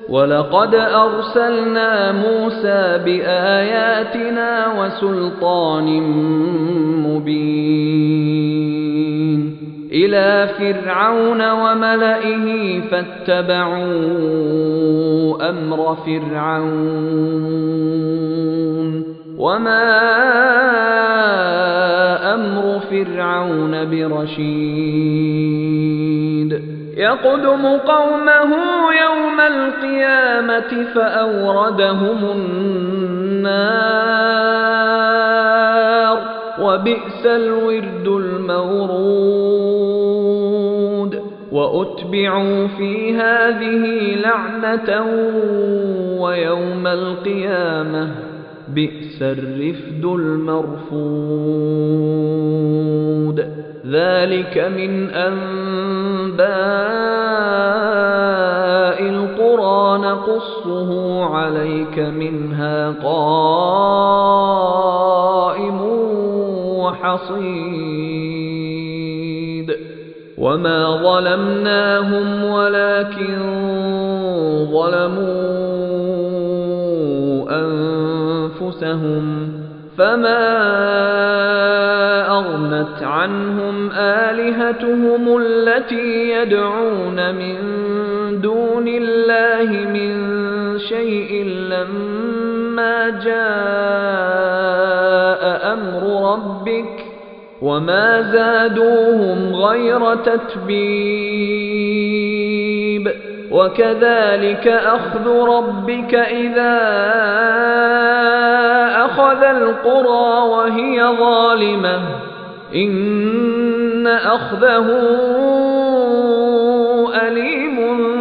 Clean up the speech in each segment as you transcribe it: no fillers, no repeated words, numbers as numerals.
ولقد أرسلنا موسى بآياتنا وسلطان مبين إلى فرعون وملئه فاتبعوا أمر فرعون وما أمر فرعون برشيد يقدم قومه يوم القيامة فأوردهم النار وبئس الورد المورود وأتبعوا في هذه لعنة ويوم القيامة بئس الرفد المرفود ذلك من أنباء القرى نقصه عليك منها قائم وحصيد وما ظلمناهم ولكن ظلموا أنفسهم فما أغنت عنهم آلهتهم التي يدعون من دون الله من شيء لما جاء أمر ربك وما زادوهم غير تتبيب وكذلك أخذ ربك إذا أخذ القرى وهي ظالمة إن أخذه أليم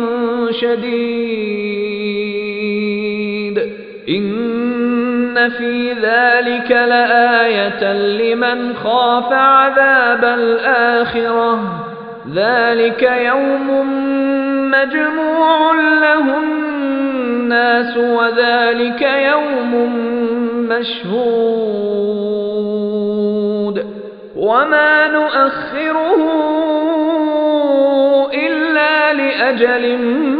شديد إن في ذلك لآية لمن خاف عذاب الآخرة ذلك يوم مجموع له الناس وذلك يوم مشهود وما نؤخره إلا لأجل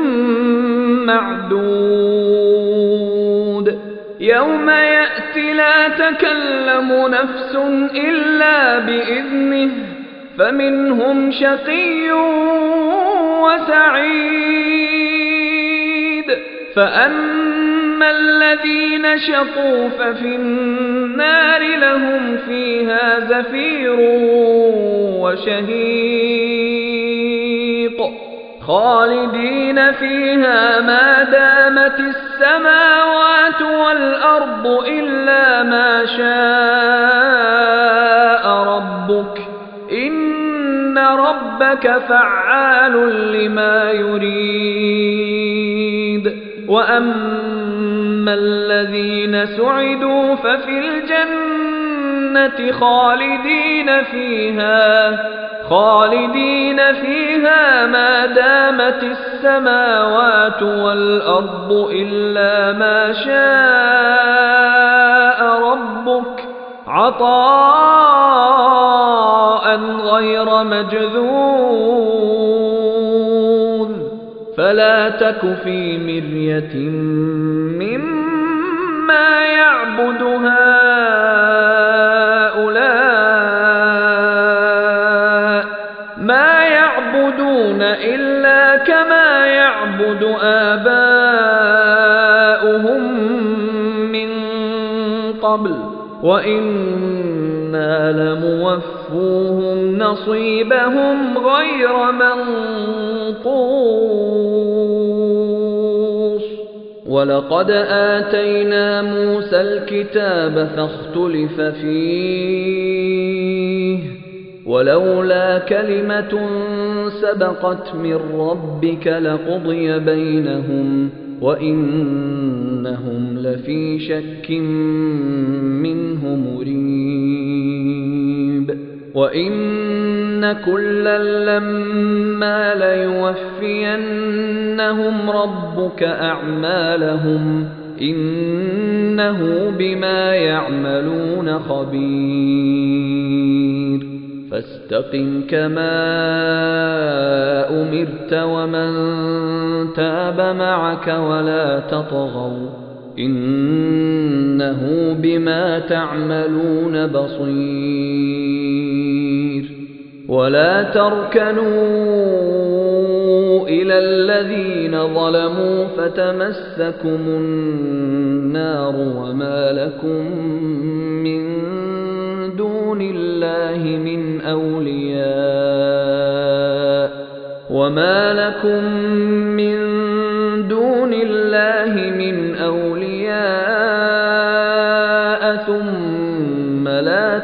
معدود يوم يأتي لا تكلم نفس إلا بإذنه فمنهم شقي وسعيد فأما الذين شقوا ففي النار لهم فيها زفير وشهيق خالدين فيها ما دامت السماوات والأرض إلا ما شاء ربك إن ربك فعال لما يريد وأما الذين سعدوا ففي الجنة خالدين فيها ما دامت السماوات والأرض إلا ما شاء ربك عطاء غير مجذوذ فلا تك في مرية مما يعبد هؤلاء ما يعبدون إلا كما يعبد آباؤهم من قبل وإنا لموفوهم نصيبهم غير منقوص ولقد آتينا موسى الكتاب فاختلف فيه ولولا كلمة سبقت من ربك لقضي بينهم وإنهم لفي شك منه مريب وإن كلا لما ليوفينهم ربك أعمالهم إنه بما يعملون خبير فاستقم كما أمرت ومن تاب معك ولا تطغوا إنه بما تعملون بصير ولا تركنوا إلى الذين ظلموا فتمسكم النار وما لكم من دون الله من أولياء ثم لا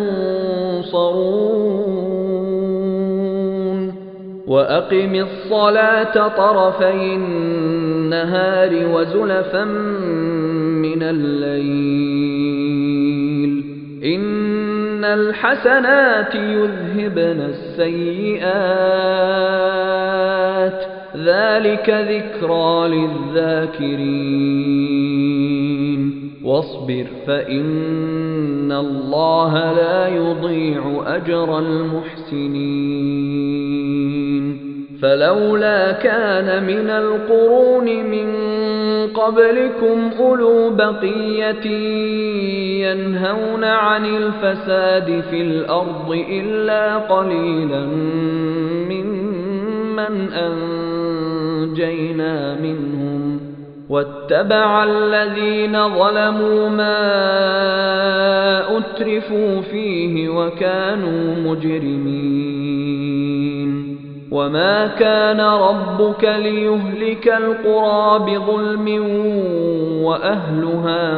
تنصرون وأقم الصلاة طرفي النهار وزلفا من الليل إن الحسنات يذهبن السيئات ذلك ذكرى للذاكرين واصبر فإن الله لا يضيع أجر المحسنين فلولا كان من القرون من قبلكم أولو بقية ينهون عن الفساد في الأرض إلا قليلا ممن أنجينا منهم واتبع الذين ظلموا ما أترفوا فيه وكانوا مجرمين وما كان ربك ليهلك القرى بظلم وأهلها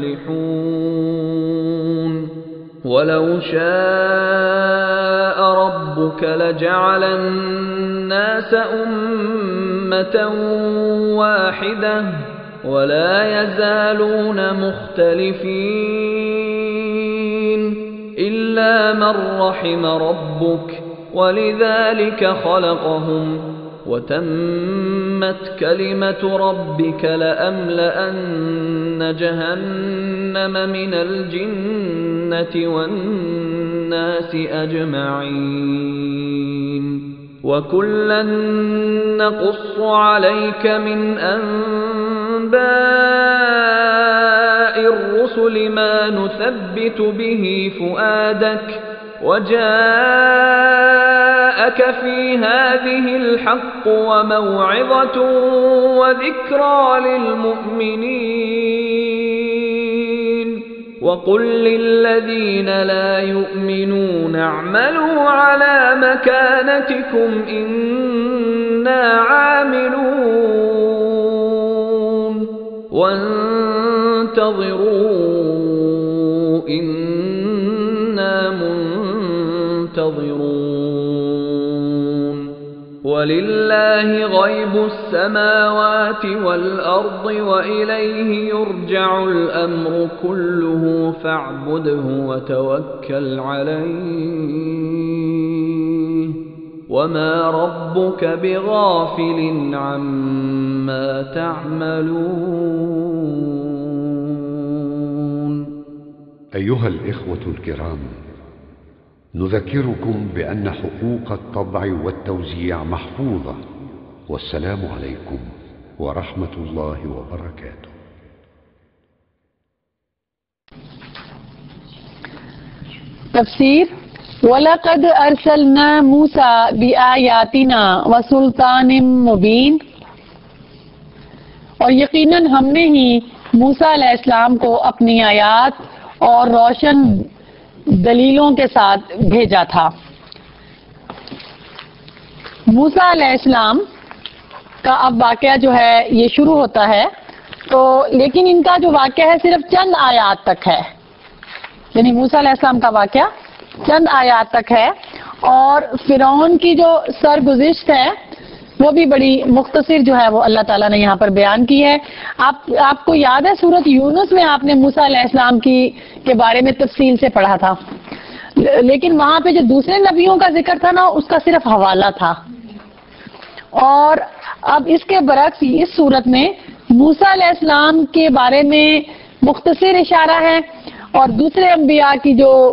مصلحون ولو شاء ربك لجعل الناس أمة واحدة ولا يزالون مختلفين إلا من رحم ربك ولذلك خلقهم وتمت كلمة ربك لأملأن جهنم من الجنة والناس أجمعين وكلا نقص عليك من أنباء الرسل ما نثبت به فؤادك وجاءك في هذه الحق وموعظة وذكرى للمؤمنين وقل للذين لا يؤمنون اعملوا على مكانتكم إنا عاملون وانتظروا إنا منتظرون ولله غيب السماوات والأرض وإليه يرجع الأمر كله فاعبده وتوكل عليه وما ربك بغافل عما تعملون. أيها الإخوة الكرام، نذكركم بأن حقوق الطبع والتوزيع محفوظة، والسلام عليكم ورحمة الله وبركاته. تفسير وَلَقَدْ أَرْسَلْنَا مُوسَى بِآيَاتِنَا وَسُلْطَانٍ مُبِينٍ और यकीनन हमने ही मूसा अलैहिस्सलाम को अपनी आयात और रोशन दलीलों के साथ भेजा था। मूसा अलैहिस्सलाम का अब वाक़या जो है ये शुरू होता है, तो लेकिन इनका जो वाक़या है सिर्फ चंद आयात तक है, यानी मूसा अलैहिस्सलाम का वाक़या चंद आयात तक है और फिरौन की जो सरगुज़िश्त है वो भी बड़ी मुख्तसर जो है वो अल्लाह ताला ने यहाँ पर बयान की है। आपको याद है सूरत यूनुस में आपने मूसा अलैहिस्सलाम के बारे में तफसील से पढ़ा था, लेकिन वहां पे जो दूसरे नबियों का जिक्र था ना उसका सिर्फ हवाला था। और अब इसके बरक्स इस सूरत में मूसा अलैहिस्सलाम के बारे में मुख्तसर इशारा है और दूसरे अंबिया की जो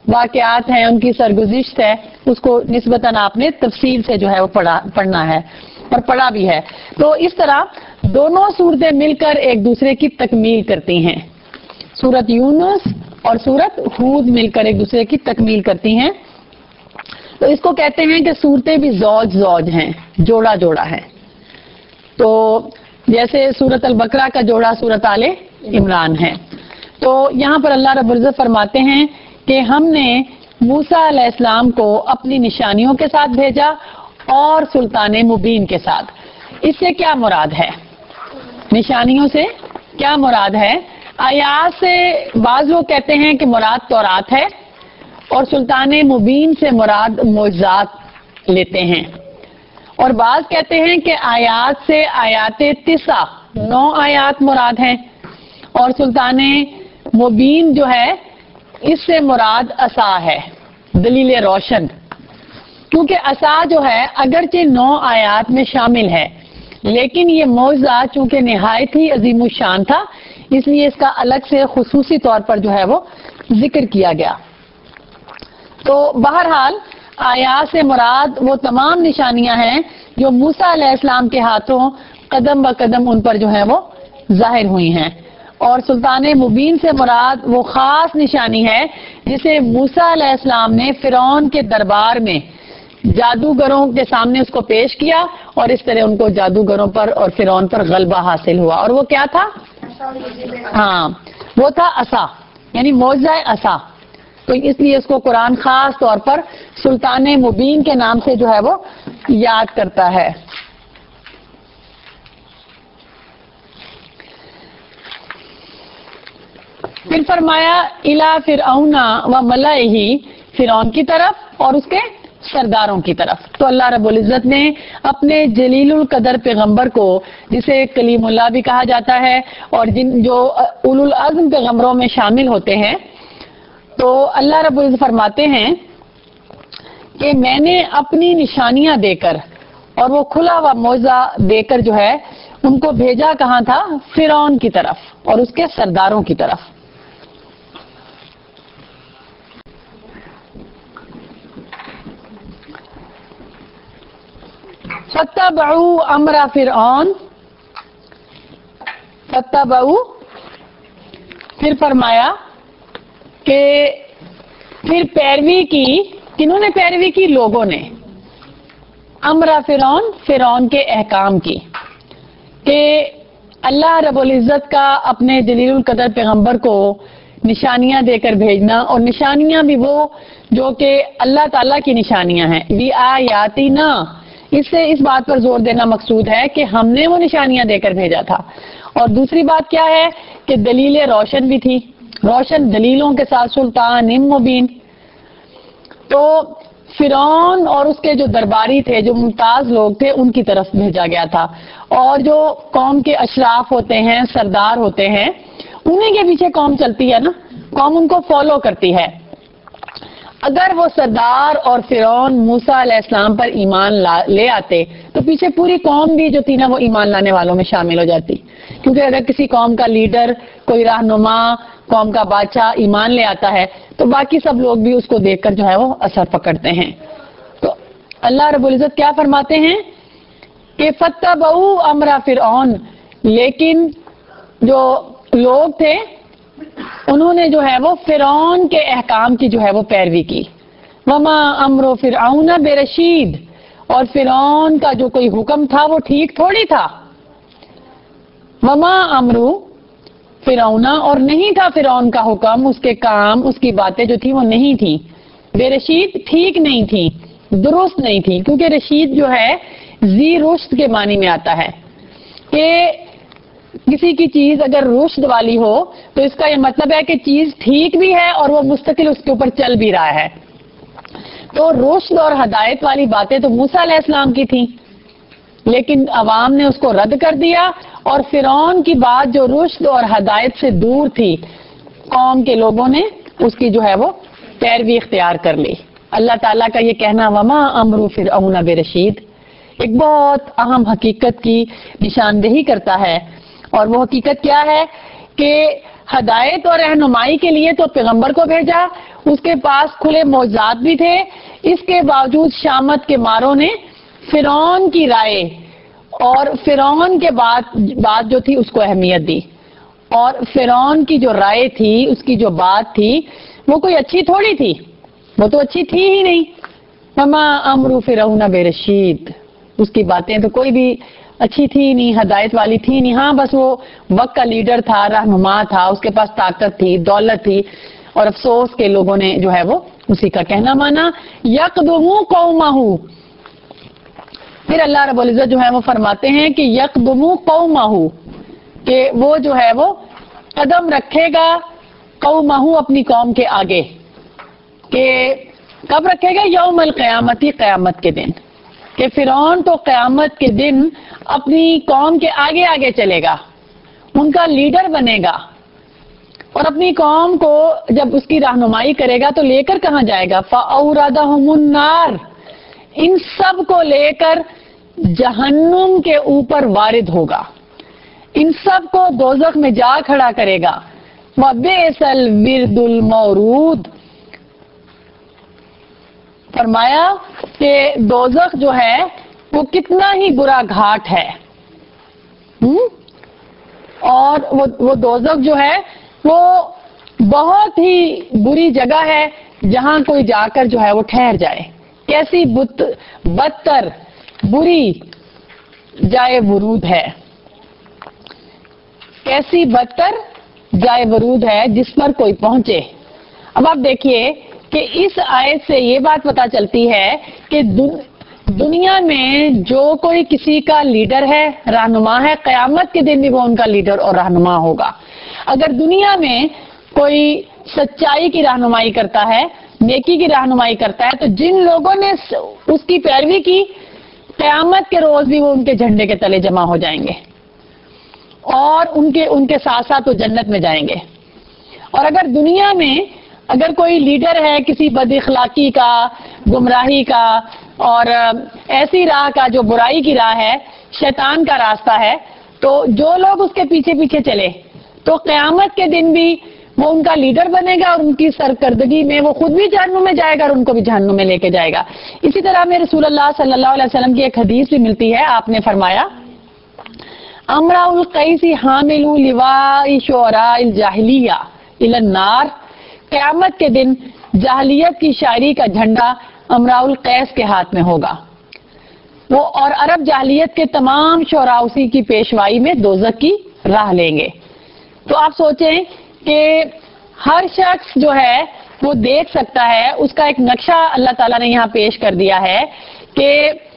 واقعات ہیں، ان کی سرگزشت ہے، اس کو نسبتاً آپ نے تفصیل سے جو ہے وہ پڑھنا ہے اور پڑھا بھی ہے۔ تو اس طرح دونوں صورتیں مل کر ایک دوسرے کی تکمیل کرتی ہیں، سورت یونس اور سورت ہود مل کر ایک دوسرے کی تکمیل کرتی ہیں۔ تو اس کو کہتے ہیں کہ صورتیں بھی زوج زوج ہیں، جوڑا جوڑا ہے۔ تو جیسے سورت البقرہ کا جوڑا سورت آل عمران ہے۔ تو یہاں پر اللہ رب العزت فرماتے ہیں کہ ہم نے موسیٰ علیہ السلام کو اپنی نشانیوں کے ساتھ بھیجا اور سلطان مبین کے ساتھ۔ اس سے کیا مراد ہے؟ نشانیوں سے کیا مراد ہے؟ آیات سے بعض لوگ کہتے ہیں کہ مراد تورات ہے اور سلطان مبین سے مراد معجزات لیتے ہیں، اور بعض کہتے ہیں کہ آیات سے آیات 9 آیات مراد ہیں، اور سلطان مبین جو ہے اس سے مراد عصا ہے، دلیل روشن، کیونکہ عصا جو ہے اگرچہ 9 آیات میں شامل ہے لیکن یہ معجزہ چونکہ نہایت ہی عظیم الشان تھا، اس لیے اس کا الگ سے خصوصی طور پر جو ہے وہ ذکر کیا گیا۔ تو بہرحال آیات سے مراد وہ تمام نشانیاں ہیں جو موسیٰ علیہ السلام کے ہاتھوں قدم بہ قدم ان پر جو ہے وہ ظاہر ہوئی ہیں، اور سلطان مبین سے مراد وہ خاص نشانی ہے جسے موسیٰ علیہ السلام نے فرعون کے دربار میں جادوگروں کے سامنے اس کو پیش کیا، اور اس طرح ان کو جادوگروں پر اور فرعون پر غلبہ حاصل ہوا، اور وہ کیا تھا؟ ہاں، وہ تھا عصا، یعنی معجزہ عصا۔ تو اس لیے اس کو قرآن خاص طور پر سلطان مبین کے نام سے جو ہے وہ یاد کرتا ہے۔ پھر فرمایا الا فرعون و ملئہ، فرعون کی طرف اور اس کے سرداروں کی طرف۔ تو اللہ رب العزت نے اپنے جلیل القدر پیغمبر کو، جسے کلیم اللہ بھی کہا جاتا ہے اور جو اولو العزم پیغمبروں میں شامل ہوتے ہیں، تو اللہ رب العزت فرماتے ہیں کہ میں نے اپنی نشانیاں دے کر اور وہ کھلا ہوا معجزہ دے کر جو ہے ان کو بھیجا کہاں تھا؟ فرعون کی طرف اور اس کے سرداروں کی طرف۔ فتبعوا امر فرعون، فتبعوا، پھر فرمایا کہ پھر پیروی کی، کنہوں نے پیروی کی؟ لوگوں نے، امر فرعون، فرعون کے احکام کی، کہ اللہ رب العزت کا اپنے جلیل القدر پیغمبر کو نشانیاں دے کر بھیجنا، اور نشانیاں بھی وہ جو کہ اللہ تعالیٰ کی نشانیاں ہیں، بِآیاتِنَا، اس سے اس بات پر زور دینا مقصود ہے کہ ہم نے وہ نشانیاں دے کر بھیجا تھا۔ اور دوسری بات کیا ہے کہ دلیل روشن بھی تھی، روشن دلیلوں کے ساتھ سلطان مبین۔ تو فرعون اور اس کے جو درباری تھے، جو ممتاز لوگ تھے، ان کی طرف بھیجا گیا تھا، اور جو قوم کے اشراف ہوتے ہیں، سردار ہوتے ہیں، انہیں کے پیچھے قوم چلتی ہے نا، قوم ان کو فالو کرتی ہے۔ اگر وہ سردار اور فرعون موسیٰ علیہ السلام پر ایمان لے آتے تو پیچھے پوری قوم بھی جو تھی نا وہ ایمان لانے والوں میں شامل ہو جاتی، کیونکہ اگر کسی قوم کا لیڈر، کوئی رہنما، قوم کا بادشاہ ایمان لے آتا ہے تو باقی سب لوگ بھی اس کو دیکھ کر جو ہے وہ اثر پکڑتے ہیں۔ تو اللہ رب العزت کیا فرماتے ہیں کہ فتبعوا امر فرعون، لیکن جو لوگ تھے انہوں نے جو ہے وہ فرعون کے احکام کی جو ہے وہ پیروی کی۔ وما امر فرعون برشید، اور فرعون کا جو کوئی حکم تھا وہ ٹھیک تھوڑی تھا۔ وما امر فرعون، اور نہیں تھا فرعون کا حکم، اس کے کام، اس کی باتیں جو تھی وہ نہیں تھی برشید، ٹھیک نہیں تھی، درست نہیں تھی، کیونکہ رشید جو ہے ذی رشد کے معنی میں آتا ہے کہ کسی کی چیز اگر رشد والی ہو تو اس کا یہ مطلب ہے کہ چیز ٹھیک بھی ہے اور وہ مستقل اس کے اوپر چل بھی رہا ہے۔ تو رشد اور ہدایت والی باتیں تو موسیٰ علیہ السلام کی تھیں، لیکن عوام نے اس کو رد کر دیا، اور فرعون کی بات جو رشد اور ہدایت سے دور تھی، قوم کے لوگوں نے اس کی جو ہے وہ پیروی اختیار کر لی۔ اللہ تعالیٰ کا یہ کہنا وما امر فرعون برشید ایک بہت اہم حقیقت کی نشاندہی کرتا ہے، اور وہ حقیقت کیا ہے کہ ہدایت اور رہنمائی کے لیے تو پیغمبر کو بھیجا، اس کے پاس کھلے معجزات بھی تھے، اس کے باوجود شامت کے ماروں نے فرعون کی رائے اور فرعون کے بات جو تھی اس کو اہمیت دی، اور فرعون کی جو رائے تھی، اس کی جو بات تھی، وہ کوئی اچھی تھوڑی تھی، وہ تو اچھی تھی ہی نہیں۔ وما امر فرعون برشید، اس کی باتیں تو کوئی بھی اچھی تھی نہیں، ہدایت والی تھی نہیں۔ ہاں بس وہ وقت کا لیڈر تھا، رہنما تھا، اس کے پاس طاقت تھی، دولت تھی، اور افسوس کے لوگوں نے جو ہے وہ اسی کا کہنا مانا۔ یقدم قومہ، پھر اللہ رب العزت جو ہے وہ فرماتے ہیں کہ یقدم قومہ، کہ وہ جو ہے وہ قدم رکھے گا قومہ، اپنی قوم کے آگے، کہ کب رکھے گا؟ یوم القیامتی، قیامت کے دن، کہ فرعون تو قیامت کے دن اپنی قوم کے آگے آگے چلے گا، ان کا لیڈر بنے گا، اور اپنی قوم کو جب اس کی رہنمائی کرے گا تو لے کر کہاں جائے گا؟ فَأَوْرَدَهُمُ النَّارِ، ان سب کو لے کر جہنم کے اوپر وارد ہوگا، ان سب کو دوزخ میں جا کھڑا کرے گا۔ وَبِئْسَ الْوِرْدُ الْمَوْرُودُ، فرمایا کہ دوزخ جو ہے وہ کتنا ہی برا گھاٹ ہے، اور وہ دوزخ جو ہے وہ بہت ہی بری جگہ ہے جہاں کوئی جا کر جو ہے وہ ٹھہر جائے۔ کیسی بدتر بری جائے ورود ہے، کیسی بدتر جائے ورود ہے جس پر کوئی پہنچے۔ اب آپ دیکھیے کہ اس آیت سے یہ بات پتہ چلتی ہے کہ دنیا میں جو کوئی کسی کا لیڈر ہے، رہنما ہے، قیامت کے دن بھی وہ ان کا لیڈر اور رہنما ہوگا۔ اگر دنیا میں کوئی سچائی کی رہنمائی کرتا ہے، نیکی کی رہنمائی کرتا ہے، تو جن لوگوں نے اس کی پیروی کی، قیامت کے روز بھی وہ ان کے جھنڈے کے تلے جمع ہو جائیں گے، اور ان کے ساتھ ساتھ وہ جنت میں جائیں گے۔ اور اگر دنیا میں اگر کوئی لیڈر ہے کسی بد اخلاقی کا، گمراہی کا، اور ایسی راہ کا جو برائی کی راہ ہے، شیطان کا راستہ ہے، تو جو لوگ اس کے پیچھے پیچھے چلے تو قیامت کے دن بھی وہ ان کا لیڈر بنے گا، اور ان کی سرکردگی میں وہ خود بھی جہنم میں جائے گا اور ان کو بھی جہنم میں لے کے جائے گا۔ اسی طرح میں رسول اللہ صلی اللہ علیہ وسلم کی ایک حدیث بھی ملتی ہے، آپ نے فرمایا امرا القیس حامل لواء شعراء الجاہلیہ الی النار، قیامت کے دن جاہلیت کی شاعری کا جھنڈا امراء القیس کے ہاتھ میں ہوگا، وہ اور عرب جاہلیت کے تمام شعراء اسی کی پیشوائی میں دوزخ کی راہ لیں گے۔ تو آپ سوچیں کہ ہر شخص جو ہے وہ دیکھ سکتا ہے، اس کا ایک نقشہ اللہ تعالیٰ نے یہاں پیش کر دیا ہے کہ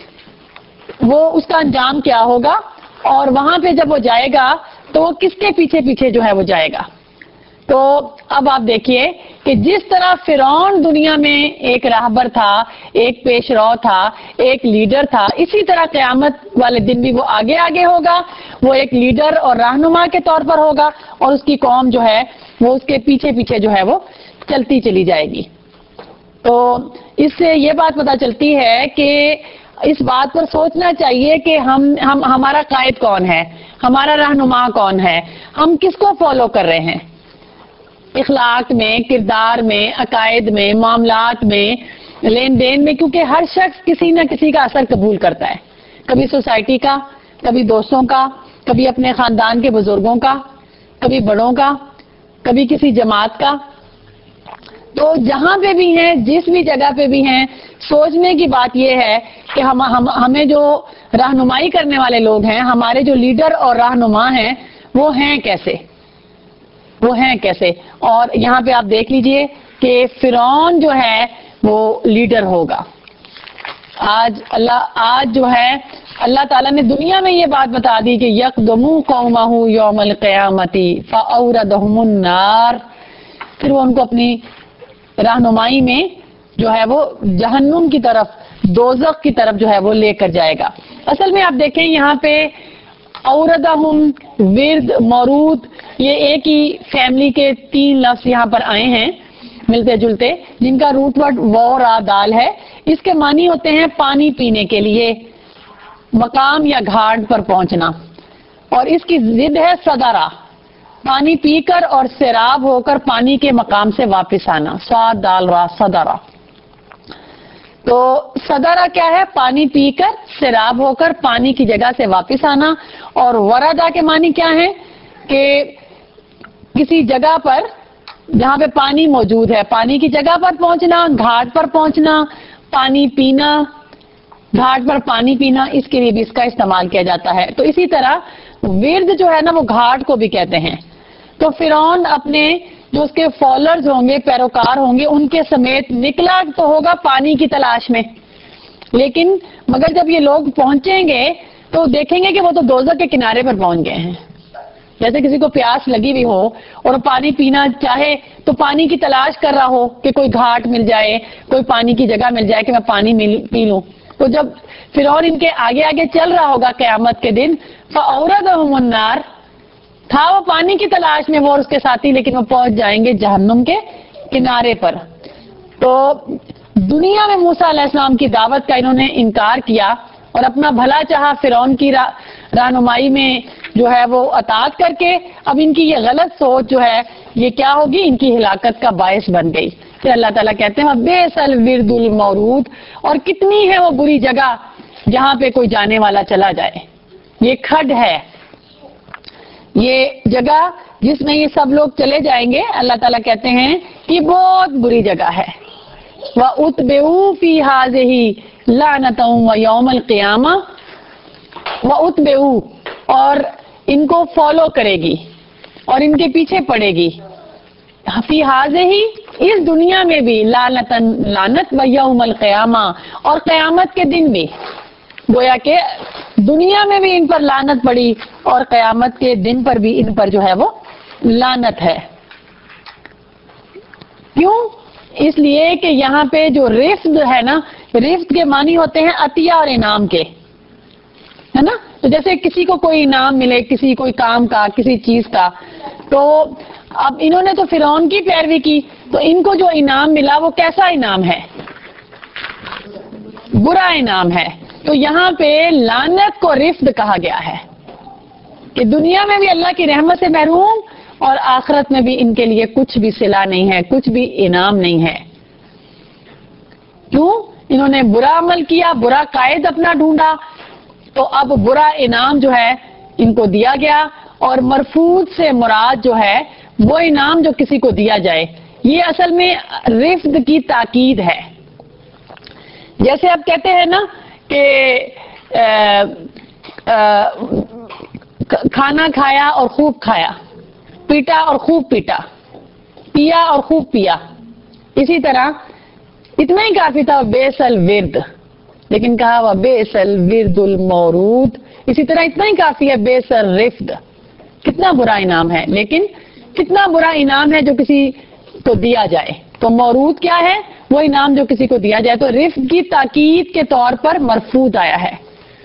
وہ اس کا انجام کیا ہوگا، اور وہاں پہ جب وہ جائے گا تو وہ کس کے پیچھے پیچھے جو ہے وہ جائے گا۔ تو اب آپ دیکھیے کہ جس طرح فرعون دنیا میں ایک راہبر تھا، ایک پیش رو تھا، ایک لیڈر تھا، اسی طرح قیامت والے دن بھی وہ آگے آگے ہوگا، وہ ایک لیڈر اور رہنما کے طور پر ہوگا، اور اس کی قوم جو ہے وہ اس کے پیچھے پیچھے جو ہے وہ چلتی چلی جائے گی۔ تو اس سے یہ بات پتہ چلتی ہے کہ اس بات پر سوچنا چاہیے کہ ہمارا قائد کون ہے، ہمارا رہنما کون ہے، ہم کس کو فالو کر رہے ہیں، اخلاق میں، کردار میں، عقائد میں، معاملات میں، لین دین میں، کیونکہ ہر شخص کسی نہ کسی کا اثر قبول کرتا ہے، کبھی سوسائٹی کا، کبھی دوستوں کا، کبھی اپنے خاندان کے بزرگوں کا، کبھی بڑوں کا، کبھی کسی جماعت کا۔ تو جہاں پہ بھی ہیں، جس بھی جگہ پہ بھی ہیں، سوچنے کی بات یہ ہے کہ ہمیں جو رہنمائی کرنے والے لوگ ہیں، ہمارے جو لیڈر اور رہنما ہیں، وہ ہیں کیسے، وہ ہیں کیسے۔ اور یہاں پہ آپ دیکھ لیجئے کہ فرعون جو ہے وہ لیڈر ہوگا۔ آج جو ہے اللہ تعالیٰ نے دنیا میں یہ بات بتا دی کہ یقدمو قومہ یوم القیامتی فاوردہم النار، پھر وہ ان کو اپنی رہنمائی میں جو ہے وہ جہنم کی طرف، دوزخ کی طرف جو ہے وہ لے کر جائے گا۔ اصل میں آپ دیکھیں یہاں پہ اوردہم، ورد، مورود، یہ ایک ہی فیملی کے 3 لفظ یہاں پر آئے ہیں ملتے جلتے، جن کا روٹ ورڈ و را دال ہے۔ اس کے معنی ہوتے ہیں پانی پینے کے لیے، مقام یا گھاٹ پر پہنچنا، اور اس کی ضد ہے صدرہ، پانی پی کر اور سیراب ہو کر پانی کے مقام سے واپس آنا. صاد دال را صدرا. تو صدرا کیا ہے؟ پانی پی کر سیراب ہو کر پانی کی جگہ سے واپس آنا. اور وردا کے معنی کیا ہے کہ کسی جگہ پر جہاں پہ پانی موجود ہے، پانی کی جگہ پر پہنچنا، گھاٹ پر پہنچنا، پانی پینا، گھاٹ پر پانی پینا، اس کے لیے بھی اس کا استعمال کیا جاتا ہے. تو اسی طرح ورد جو ہے نا وہ گھاٹ کو بھی کہتے ہیں. تو فرعون اپنے جو اس کے فالوورز ہوں گے، پیروکار ہوں گے، ان کے سمیت نکلا تو ہوگا پانی کی تلاش میں، لیکن مگر جب یہ لوگ پہنچیں گے تو دیکھیں گے کہ وہ تو دوزخ کے کنارے پر پہنچ گئے ہیں. جیسے کسی کو پیاس لگی ہوئی ہو اور پانی پینا چاہے تو پانی کی تلاش کر رہا ہو کہ کوئی گھاٹ مل جائے، کوئی پانی کی جگہ مل جائے کہ میں پانی پی لوں. تو جب فرعون ان کے آگے آگے چل رہا ہوگا قیامت کے دن، فَأَوْرَدَهُمُ النَّارِ، تھا وہ پانی کی تلاش میں وہ اور اس کے ساتھی، لیکن وہ پہنچ جائیں گے جہنم کے کنارے پر. تو دنیا میں موسیٰ علیہ السلام کی دعوت کا انہوں نے انکار کیا اور اپنا بھلا چاہا فرعون کی رہنمائی میں جو ہے وہ اطاعت کر کے اب ان کی یہ غلط سوچ جو ہے یہ کیا ہوگی؟ ان کی ہلاکت کا باعث بن گئی. پھر اللہ تعالیٰ کہتے ہیں بئس الورد المورود، اور کتنی ہے وہ بری جگہ جہاں پہ کوئی جانے والا چلا جائے. یہ کھڈ ہے، یہ جگہ جس میں یہ سب لوگ چلے جائیں گے. اللہ تعالیٰ کہتے ہیں یہ بہت بری جگہ ہے. وَأُتْبِعُوا فِي هَٰذِهِ لَعْنَةً وَيَوْمَ الْقِيَامَةِ، وَأُتْبِعُوا، اور ان کو فالو کرے گی اور ان کے پیچھے پڑے گی. فی هَٰذِهِ، اس دنیا میں بھی، لعنتاً، لعنت، وَيَوْمَ الْقِيَامَةِ، اور قیامت کے دن بھی. گویا کہ دنیا میں بھی ان پر لعنت پڑی اور قیامت کے دن پر بھی ان پر جو ہے وہ لعنت ہے. کیوں؟ اس لیے کہ یہاں پہ جو رفد ہے نا، رفد کے معنی ہوتے ہیں عطیہ اور انعام کے، ہے نا. تو جیسے کسی کو کوئی انعام ملے، کسی کوئی کام کا، کسی چیز کا، تو اب انہوں نے تو فرعون کی پیروی کی، تو ان کو جو انعام ملا وہ کیسا انعام ہے؟ برا انعام ہے. تو یہاں پہ لعنت کو رفد کہا گیا ہے کہ دنیا میں بھی اللہ کی رحمت سے محروم اور آخرت میں بھی ان کے لیے کچھ بھی صلہ نہیں ہے، کچھ بھی انعام نہیں ہے. کیوں؟ انہوں نے برا عمل کیا، برا قائد اپنا ڈھونڈا، تو اب برا انعام جو ہے ان کو دیا گیا. اور مرفوض سے مراد جو ہے وہ انعام جو کسی کو دیا جائے، یہ اصل میں رفد کی تاکید ہے. جیسے آپ کہتے ہیں نا کہ کھانا کھایا اور خوب کھایا، پیٹا اور خوب پیٹا، پیا اور خوب پیا. اسی طرح اتنا ہی کافی تھا بئس الورد، لیکن کہا وہ بئس الورد المورود. اسی طرح اتنا ہی کافی ہے بئس الرفد. کتنا برا انعام ہے، لیکن کتنا برا انعام ہے جو کسی کو دیا جائے. تو مورود کیا ہے؟ وہ انعام جو کسی کو دیا جائے. تو رفد کی تاکید کے طور پر مرفوض آیا ہے.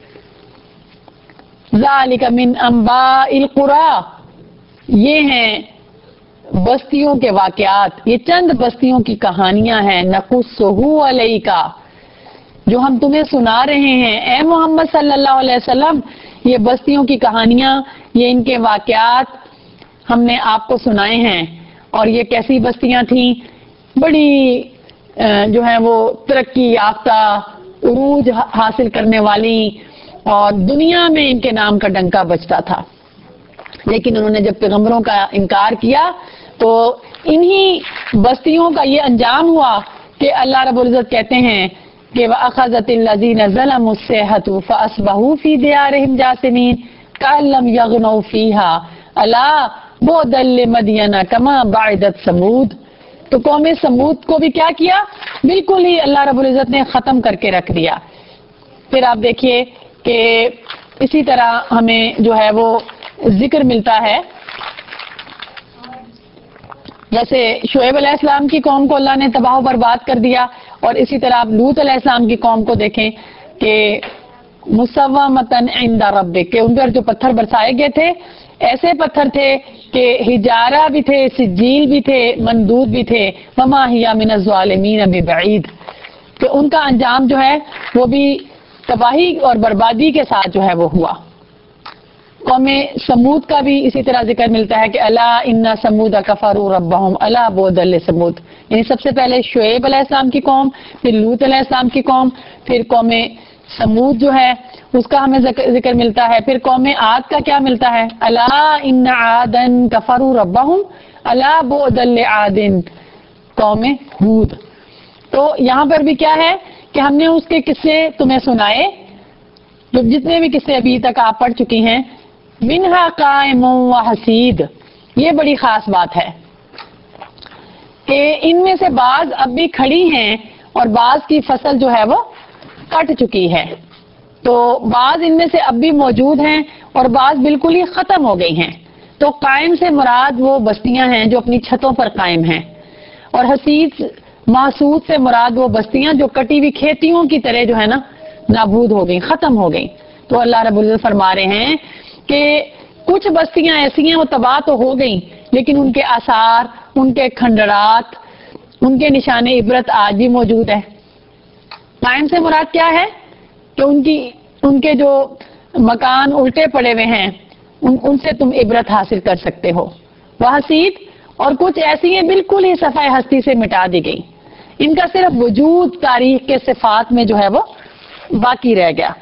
ذالک من انباء القری، یہ ہیں بستیوں کے واقعات، یہ چند بستیوں کی کہانیاں ہیں. نقصہ علیک، جو ہم تمہیں سنا رہے ہیں اے محمد صلی اللہ علیہ وسلم. یہ بستیوں کی کہانیاں، یہ ان کے واقعات ہم نے آپ کو سنائے ہیں. اور یہ کیسی بستیاں تھیں؟ بڑی جو ہے وہ ترقی یافتہ، عروج حاصل کرنے والی، اور دنیا میں ان کے نام کا ڈنکا بجتا تھا. لیکن انہوں نے جب پیغمبروں کا انکار کیا تو انہی بستیوں کا یہ انجام ہوا کہ اللہ رب العزت کہتے ہیں کہ وَأَخَذَتِ الَّذِينَ ظَلَمُوا الصَّيْحَةُ فَأَصْبَحُوا فِي دِيَارِهِمْ جَاثِمِينَ كَأَن لَّمْ يَغْنَوْا فِيهَا أَلَا بُعْدًا لِّمَدْيَنَ كَمَا بَعِدَتْ ثَمُودُ. تو قوم سمود کو بھی کیا کیا؟ بالکل ہی اللہ رب العزت نے ختم کر کے رکھ دیا. پھر آپ دیکھیے کہ اسی طرح ہمیں جو ہے وہ ذکر ملتا ہے، جیسے شعیب علیہ السلام کی قوم کو اللہ نے تباہ و برباد کر دیا. اور اسی طرح آپ لوط علیہ السلام کی قوم کو دیکھیں کہ مسومۃ عند ربک، کہ ان پر جو پتھر برسائے گئے تھے ایسے پتھر تھے کہ حجارہ بھی تھے، سجیل بھی تھے، مندود بھی تھے. وما ہی من الظالمین ببعید، کہ ان کا انجام جو ہے وہ بھی تباہی اور بربادی کے ساتھ جو ہے وہ ہوا. قوم سمود کا بھی اسی طرح ذکر ملتا ہے کہ الا ان سمود کفروا ربهم الا بعدا لثمود، یعنی سب سے پہلے شعیب علیہ السلام کی قوم، پھر لوط علیہ السلام کی قوم، پھر قوم سمود جو ہے اس کا ہمیں ذکر ملتا ہے، پھر قوم عاد کا کیا ملتا ہے الا ان عادا کفروا ربهم الا بعدا لعاد قوم ہود۔ تو یہاں پر بھی کیا ہے کہ ہم نے اس کے قصے تمہیں سنائے، جو جتنے بھی قصے ابھی تک آپ پڑھ چکی ہیں، منہا قائم و حسید، یہ بڑی خاص بات ہے کہ ان میں سے بعض اب بھی کھڑی ہیں اور بعض کی فصل جو ہے وہ کٹ چکی ہے، تو بعض ان میں سے اب بھی موجود ہیں اور بعض بالکل ہی ختم ہو گئی ہیں۔ تو قائم سے مراد وہ بستیاں ہیں جو اپنی چھتوں پر قائم ہیں، اور حسید محسود سے مراد وہ بستیاں جو کٹی ہوئی کھیتیوں کی طرح جو ہے نا نابود ہو گئی، ختم ہو گئی۔ تو اللہ رب العزت فرما رہے ہیں کہ کچھ بستیاں ایسی ہیں وہ تباہ تو ہو گئیں، لیکن ان کے آثار، ان کے کھنڈرات، ان کے نشان عبرت آج بھی موجود ہے۔ قائم سے مراد کیا ہے کہ ان کے جو مکان الٹے پڑے ہوئے ہیں ان سے تم عبرت حاصل کر سکتے ہو۔ وہ حسید اور کچھ ایسی ہیں بالکل ہی صفحہ ہستی سے مٹا دی گئی، ان کا صرف وجود تاریخ کے صفات میں جو ہے وہ باقی رہ گیا۔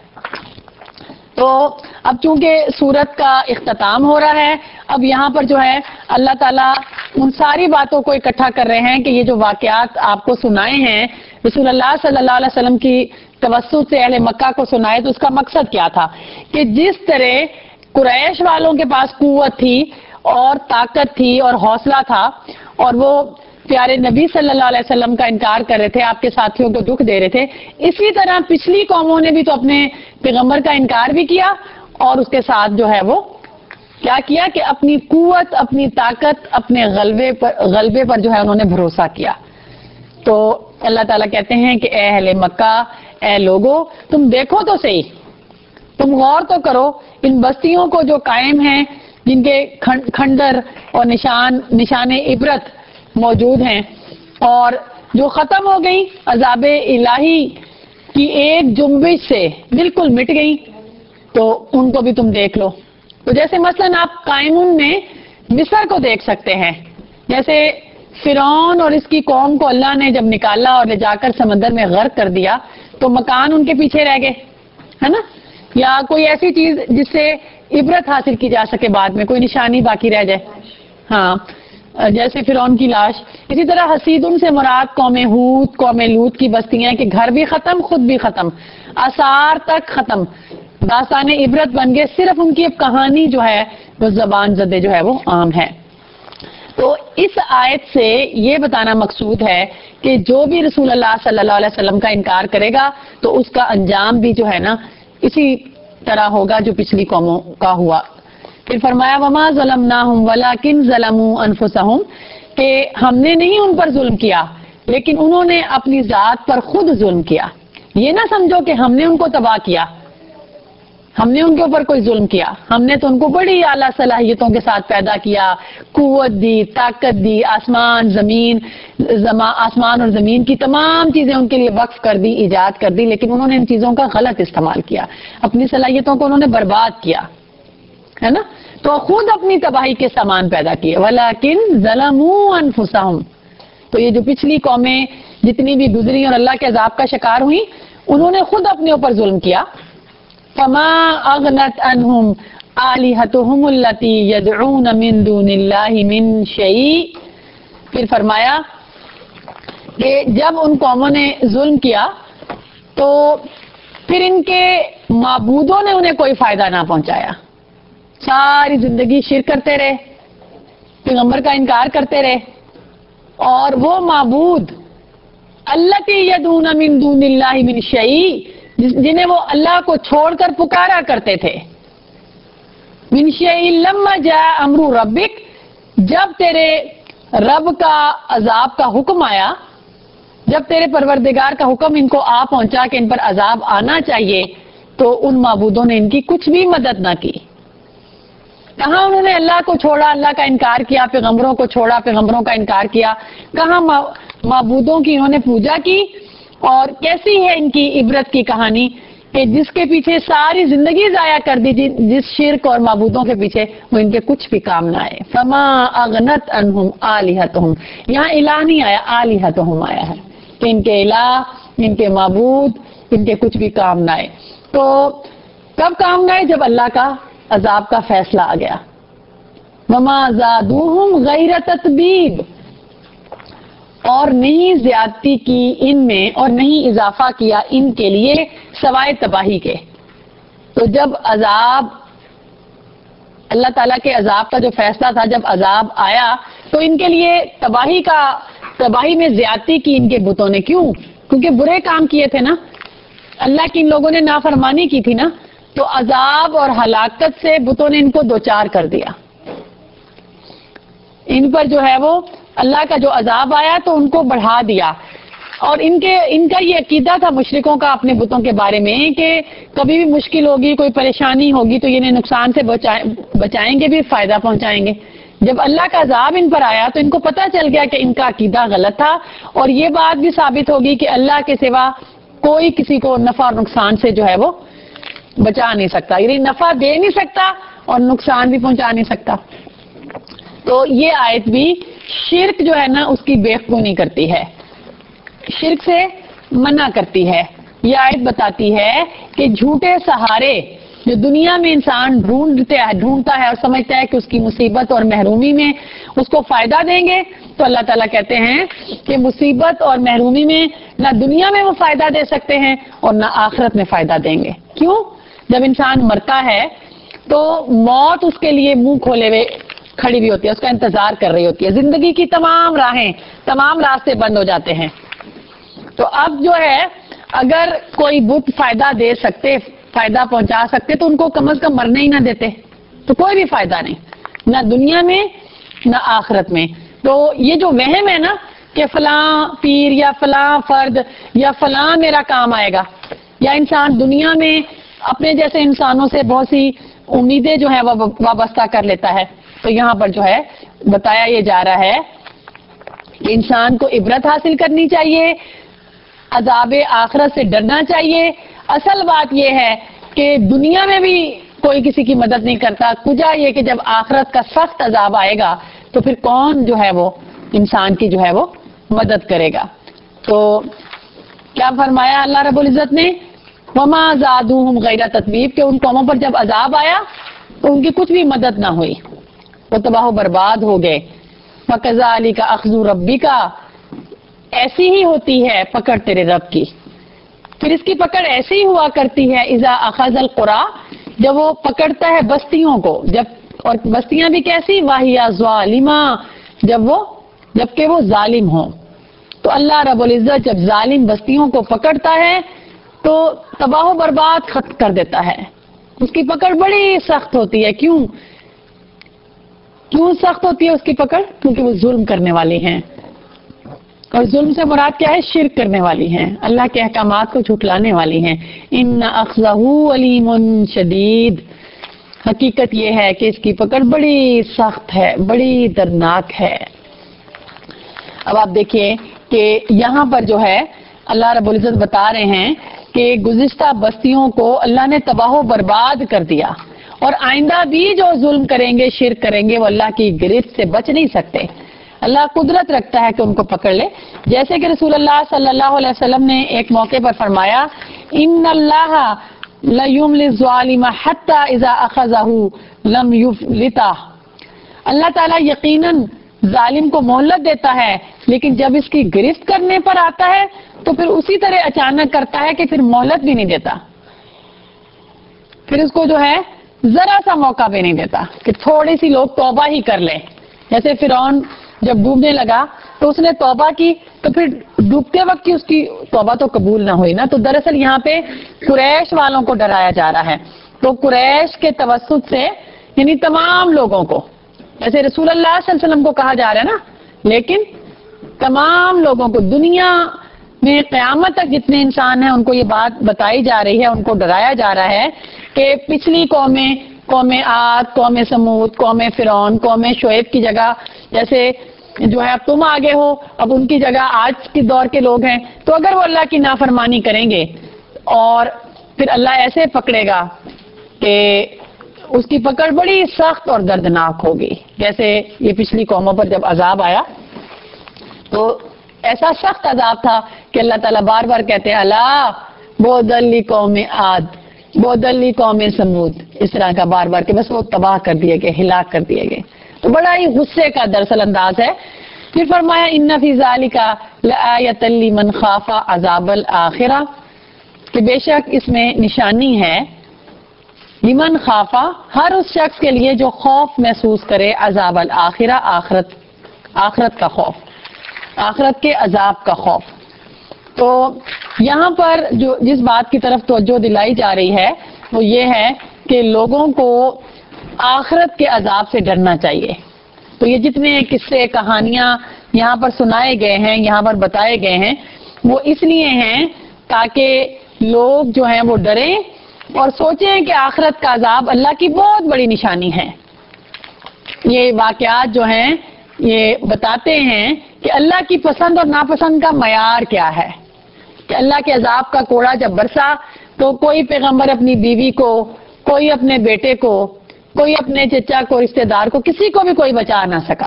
تو اب چونکہ سورت کا اختتام ہو رہا ہے، اب یہاں پر جو ہے اللہ تعالیٰ ان ساری باتوں کو اکٹھا کر رہے ہیں کہ یہ جو واقعات آپ کو سنائے ہیں رسول اللہ صلی اللہ علیہ وسلم کی توسط سے اہل مکہ کو سنائے، تو اس کا مقصد کیا تھا کہ جس طرح قریش والوں کے پاس قوت تھی اور طاقت تھی اور حوصلہ تھا اور وہ پیارے نبی صلی اللہ علیہ وسلم کا انکار کر رہے تھے، آپ کے ساتھیوں کو دکھ دے رہے تھے، اسی طرح پچھلی قوموں نے بھی تو اپنے پیغمبر کا انکار بھی کیا اور اس کے ساتھ جو ہے وہ کیا کیا کہ اپنی قوت، اپنی طاقت، اپنے غلبے پر جو ہے انہوں نے بھروسہ کیا۔ تو اللہ تعالیٰ کہتے ہیں کہ اے اہل مکہ، اے لوگو، تم دیکھو تو صحیح، تم غور تو کرو ان بستیوں کو جو قائم ہیں، جن کے کھنڈر اور نشان عبرت موجود ہیں اور جو ختم ہو گئی عذاب الہی کی ایک جنبش سے بالکل مٹ گئی، تو ان کو بھی تم دیکھ لو۔ تو جیسے مثلاً آپ قائمون میں مصر کو دیکھ سکتے ہیں، جیسے فرعون اور اس کی قوم کو اللہ نے جب نکالا اور لے جا کر سمندر میں غرق کر دیا تو مکان ان کے پیچھے رہ گئے، ہے نا، یا کوئی ایسی چیز جس سے عبرت حاصل کی جا سکے، بعد میں کوئی نشانی باقی رہ جائے، ہاں، جیسے فرعون کی لاش۔ اسی طرح حسیدن سے مراد قوم ہود، قوم لوط کی بستیاں کہ گھر بھی ختم، خود بھی ختم، آثار تک ختم، داستان عبرت بن گئے، صرف ان کی اب کہانی جو ہے وہ زبان زدے جو ہے وہ عام ہے۔ تو اس آیت سے یہ بتانا مقصود ہے کہ جو بھی رسول اللہ صلی اللہ علیہ وسلم کا انکار کرے گا تو اس کا انجام بھی جو ہے نا اسی طرح ہوگا جو پچھلی قوموں کا ہوا۔ پھر فرمایا وما ظلمناہم ولکن ظلموا انفسہم، کہ ہم نے نہیں ان پر ظلم کیا لیکن انہوں نے اپنی ذات پر خود ظلم کیا۔ یہ نہ سمجھو کہ ہم نے ان کو تباہ کیا، ہم نے ان کے اوپر کوئی ظلم کیا، ہم نے تو ان کو بڑی اعلیٰ صلاحیتوں کے ساتھ پیدا کیا، قوت دی، طاقت دی، آسمان اور زمین کی تمام چیزیں ان کے لیے وقف کر دی، ایجاد کر دی، لیکن انہوں نے ان چیزوں کا غلط استعمال کیا، اپنی صلاحیتوں کو انہوں نے برباد کیا، ہے نا، تو خود اپنی تباہی کے سامان پیدا کیے۔ وَلَكِنْ ظَلَمُوا أَنفُسَهُمْ، تو یہ جو پچھلی قومیں جتنی بھی گزری اور اللہ کے عذاب کا شکار ہوئی، انہوں نے خود اپنے اوپر ظلم کیا۔ فَمَا أَغْنَتْ عَنْهُمْ آلِهَتُهُمُ الَّتِي يَدْعُونَ مِن دُونِ اللَّهِ مِن شَيْءٍ، پھر فرمایا کہ جب ان قوموں نے ظلم کیا تو پھر ان کے معبودوں نے انہیں کوئی فائدہ نہ پہنچایا، ساری زندگی شرک کرتے رہے، پیغمبر کا انکار کرتے رہے، اور وہ معبود الَّتِي يَدْعُونَ مِن دُونِ اللَّهِ مِن شَيْءٍ، جنہیں وہ اللہ کو چھوڑ کر پکارا کرتے تھے، من شیء لما جاء امر ربک، جب تیرے رب کا عذاب کا حکم آیا، جب تیرے پروردگار کا حکم ان کو آ پہنچا کہ ان پر عذاب آنا چاہیے، تو ان معبودوں نے ان کی کچھ بھی مدد نہ کی۔ کہاں انہوں نے اللہ کو چھوڑا، اللہ کا انکار کیا، پیغمبروں کو چھوڑا، پیغمبروں کا انکار کیا، کہاں معبودوں کی انہوں نے پوجا کی، اور کیسی ہے ان کی عبرت کی کہانی کہ جس کے پیچھے ساری زندگی ضائع کر دی، جس شرک اور معبودوں کے پیچھے، وہ ان کے کچھ بھی کام نہ آئے. فما اغنت عنہم آلہتہم، یہاں الہ نہیں آیا، آلہتہم آیا ہے کہ ان کے الہ، ان کے معبود، ان کے کچھ بھی کام نہ آئے. تو کب کام نہ آئے؟ جب اللہ کا عذاب کا فیصلہ آ گیا. وما زادوہم غیر تتبیب، اور نہیں زیادتی کی ان میں اور نہیں اضافہ کیا ان کے لیے سوائے تباہی کے. تو جب عذاب، اللہ تعالیٰ کے عذاب کا جو فیصلہ تھا، جب عذاب آیا تو ان کے لیے تباہی میں زیادتی کی ان کے بتوں نے. کیوں؟ کیونکہ برے کام کیے تھے نا، اللہ کی ان لوگوں نے نافرمانی کی تھی نا، تو عذاب اور ہلاکت سے بتوں نے ان کو دوچار کر دیا. ان پر جو ہے وہ اللہ کا جو عذاب آیا تو ان کو بڑھا دیا. اور ان کا یہ عقیدہ تھا مشرکوں کا اپنے بتوں کے بارے میں کہ کبھی بھی مشکل ہوگی، کوئی پریشانی ہوگی تو انہیں نقصان سے بچائیں گے بھی، فائدہ پہنچائیں گے. جب اللہ کا عذاب ان پر آیا تو ان کو پتہ چل گیا کہ ان کا عقیدہ غلط تھا، اور یہ بات بھی ثابت ہوگی کہ اللہ کے سوا کوئی کسی کو نفع اور نقصان سے جو ہے وہ بچا نہیں سکتا، یعنی نفع دے نہیں سکتا اور نقصان بھی پہنچا نہیں سکتا. تو یہ آیت بھی شرک جو ہے نا اس کی بےخونی کرتی ہے، شرک سے منع کرتی ہے. یہ آیت بتاتی ہے کہ جھوٹے سہارے جو دنیا میں انسان ڈھونڈتا ہے اور سمجھتا ہے کہ اس کی مصیبت اور محرومی میں اس کو فائدہ دیں گے، تو اللہ تعالیٰ کہتے ہیں کہ مصیبت اور محرومی میں نہ دنیا میں وہ فائدہ دے سکتے ہیں اور نہ آخرت میں فائدہ دیں گے. کیوں؟ جب انسان مرتا ہے تو موت اس کے لیے منہ کھولے ہوئے کھڑی بھی ہوتی ہے، اس کا انتظار کر رہی ہوتی ہے. زندگی کی تمام راہیں، تمام راستے بند ہو جاتے ہیں. تو اب جو ہے اگر کوئی بت فائدہ دے سکتے، فائدہ پہنچا سکتے تو ان کو کم از کم مرنے ہی نہ دیتے، تو کوئی بھی فائدہ نہیں، نہ دنیا میں نہ آخرت میں. تو یہ جو وہم ہے نا کہ فلاں پیر یا فلاں فرد یا فلاں میرا کام آئے گا، یا انسان دنیا میں اپنے جیسے انسانوں سے بہت سی امیدیں جو ہے وہ وابستہ کر لیتا ہے. تو یہاں پر جو ہے بتایا یہ جا رہا ہے کہ انسان کو عبرت حاصل کرنی چاہیے، عذاب آخرت سے ڈرنا چاہیے. اصل بات یہ ہے کہ دنیا میں بھی کوئی کسی کی مدد نہیں کرتا، کجا یہ کہ جب آخرت کا سخت عذاب آئے گا تو پھر کون جو ہے وہ انسان کی جو ہے وہ مدد کرے گا. تو کیا فرمایا اللہ رب العزت نے؟ وما زادوہم غیر تتبیب، کہ ان قوموں پر جب عذاب آیا تو ان کی کچھ بھی مدد نہ ہوئی، وہ تباہ و برباد ہو گئے. وَكَذَلِكَ أَخْذُ رَبِّكَ، ایسی ہی ہوتی ہے پکڑ تیرے رب کی. پھر اس کی پکڑ ایسی ہی ہوا کرتی ہے اذا اخذ القرى، جب وہ پکڑتا ہے بستیوں کو، اور بستیاں بھی کیسی؟ وَهِيَ ظَالِمَةٌ، جبکہ وہ ظالم ہوں. تو اللہ رب العزت جب ظالم بستیوں کو پکڑتا ہے تو تباہ و برباد ختم کر دیتا ہے. اس کی پکڑ بڑی سخت ہوتی ہے. کیوں سخت ہوتی ہے اس کی پکڑ؟ کیونکہ وہ ظلم کرنے والی ہیں، اور ظلم سے مراد کیا ہے؟ شرک کرنے والی ہیں، اللہ کے احکامات کو جھٹلانے والی ہیں. ان اخذہ علیم شدید، حقیقت یہ ہے کہ اس کی پکڑ بڑی سخت ہے، بڑی دردناک ہے. اب آپ دیکھیے کہ یہاں پر جو ہے اللہ رب العزت بتا رہے ہیں کہ گزشتہ بستیوں کو اللہ نے تباہ و برباد کر دیا، اور آئندہ بھی جو ظلم کریں گے، شرک کریں گے، وہ اللہ کی گرفت سے بچ نہیں سکتے. اللہ قدرت رکھتا ہے کہ ان کو پکڑ لے. جیسے کہ رسول اللہ صلی اللہ علیہ وسلم نے ایک موقع پر فرمایا، ان اللہ لیملی الظالم حتی اذا اخذہ لم یفلتہ، اللہ تعالیٰ یقیناً ظالم کو مہلت دیتا ہے، لیکن جب اس کی گرفت کرنے پر آتا ہے تو پھر اسی طرح اچانک کرتا ہے کہ پھر مہلت بھی نہیں دیتا، پھر اس کو جو ہے ذرا سا موقع بھی نہیں دیتا کہ تھوڑی سی لوگ توبہ ہی کر لیں. جیسے فرعون جب ڈوبنے لگا تو اس نے توبہ کی، تو پھر ڈوبتے وقت کی اس کی توبہ تو قبول نہ ہوئی نا. تو دراصل یہاں پہ قریش والوں کو ڈرایا جا رہا ہے. تو قریش کے توسط سے یعنی تمام لوگوں کو، جیسے رسول اللہ صلی اللہ علیہ وسلم کو کہا جا رہا ہے نا، لیکن تمام لوگوں کو، دنیا میں قیامت تک جتنے انسان ہیں ان کو یہ بات بتائی جا رہی ہے، ان کو ڈرایا جا رہا ہے کہ پچھلی قومیں، قوم عاد، قوم سمود، قوم فرعون، قوم شعیب کی جگہ جیسے جو ہے اب تم آگے ہو، اب ان کی جگہ آج کے دور کے لوگ ہیں. تو اگر وہ اللہ کی نافرمانی کریں گے اور پھر اللہ ایسے پکڑے گا کہ اس کی پکڑ بڑی سخت اور دردناک ہوگی. جیسے یہ پچھلی قوموں پر جب عذاب آیا تو ایسا سخت عذاب تھا کہ اللہ تعالیٰ بار بار کہتے ہیں اللہ بودلی قوم عاد بودلی قوم سمود، اس طرح کا بار بار کہ بس وہ تباہ کر دیے گئے، ہلاک کر دیے گئے. تو بڑا ہی غصے کا دراصل انداز ہے. پھر فرمایا ان فی ذالک لآیۃ لمن خاف عذاب الآخرہ، کہ بے شک اس میں نشانی ہے لمن خافا، ہر اس شخص کے لیے جو خوف محسوس کرے عذاب الآخرہ، آخرت کا خوف، آخرت کے عذاب کا خوف. تو یہاں پر جو جس بات کی طرف توجہ دلائی جا رہی ہے وہ یہ ہے کہ لوگوں کو آخرت کے عذاب سے ڈرنا چاہیے. تو یہ جتنے قصے کہانیاں یہاں پر سنائے گئے ہیں، یہاں پر بتائے گئے ہیں، وہ اس لیے ہیں تاکہ لوگ جو ہیں وہ ڈریں اور سوچیں کہ آخرت کا عذاب اللہ کی بہت بڑی نشانی ہے. یہ واقعات جو ہیں یہ بتاتے ہیں کہ اللہ کی پسند اور ناپسند کا معیار کیا ہے. کہ اللہ کے عذاب کا کوڑا جب برسا تو کوئی پیغمبر اپنی بیوی کو، کوئی اپنے بیٹے کو، کوئی اپنے چچا کو، رشتہ دار کو، کسی کو بھی کوئی بچا نہ سکا.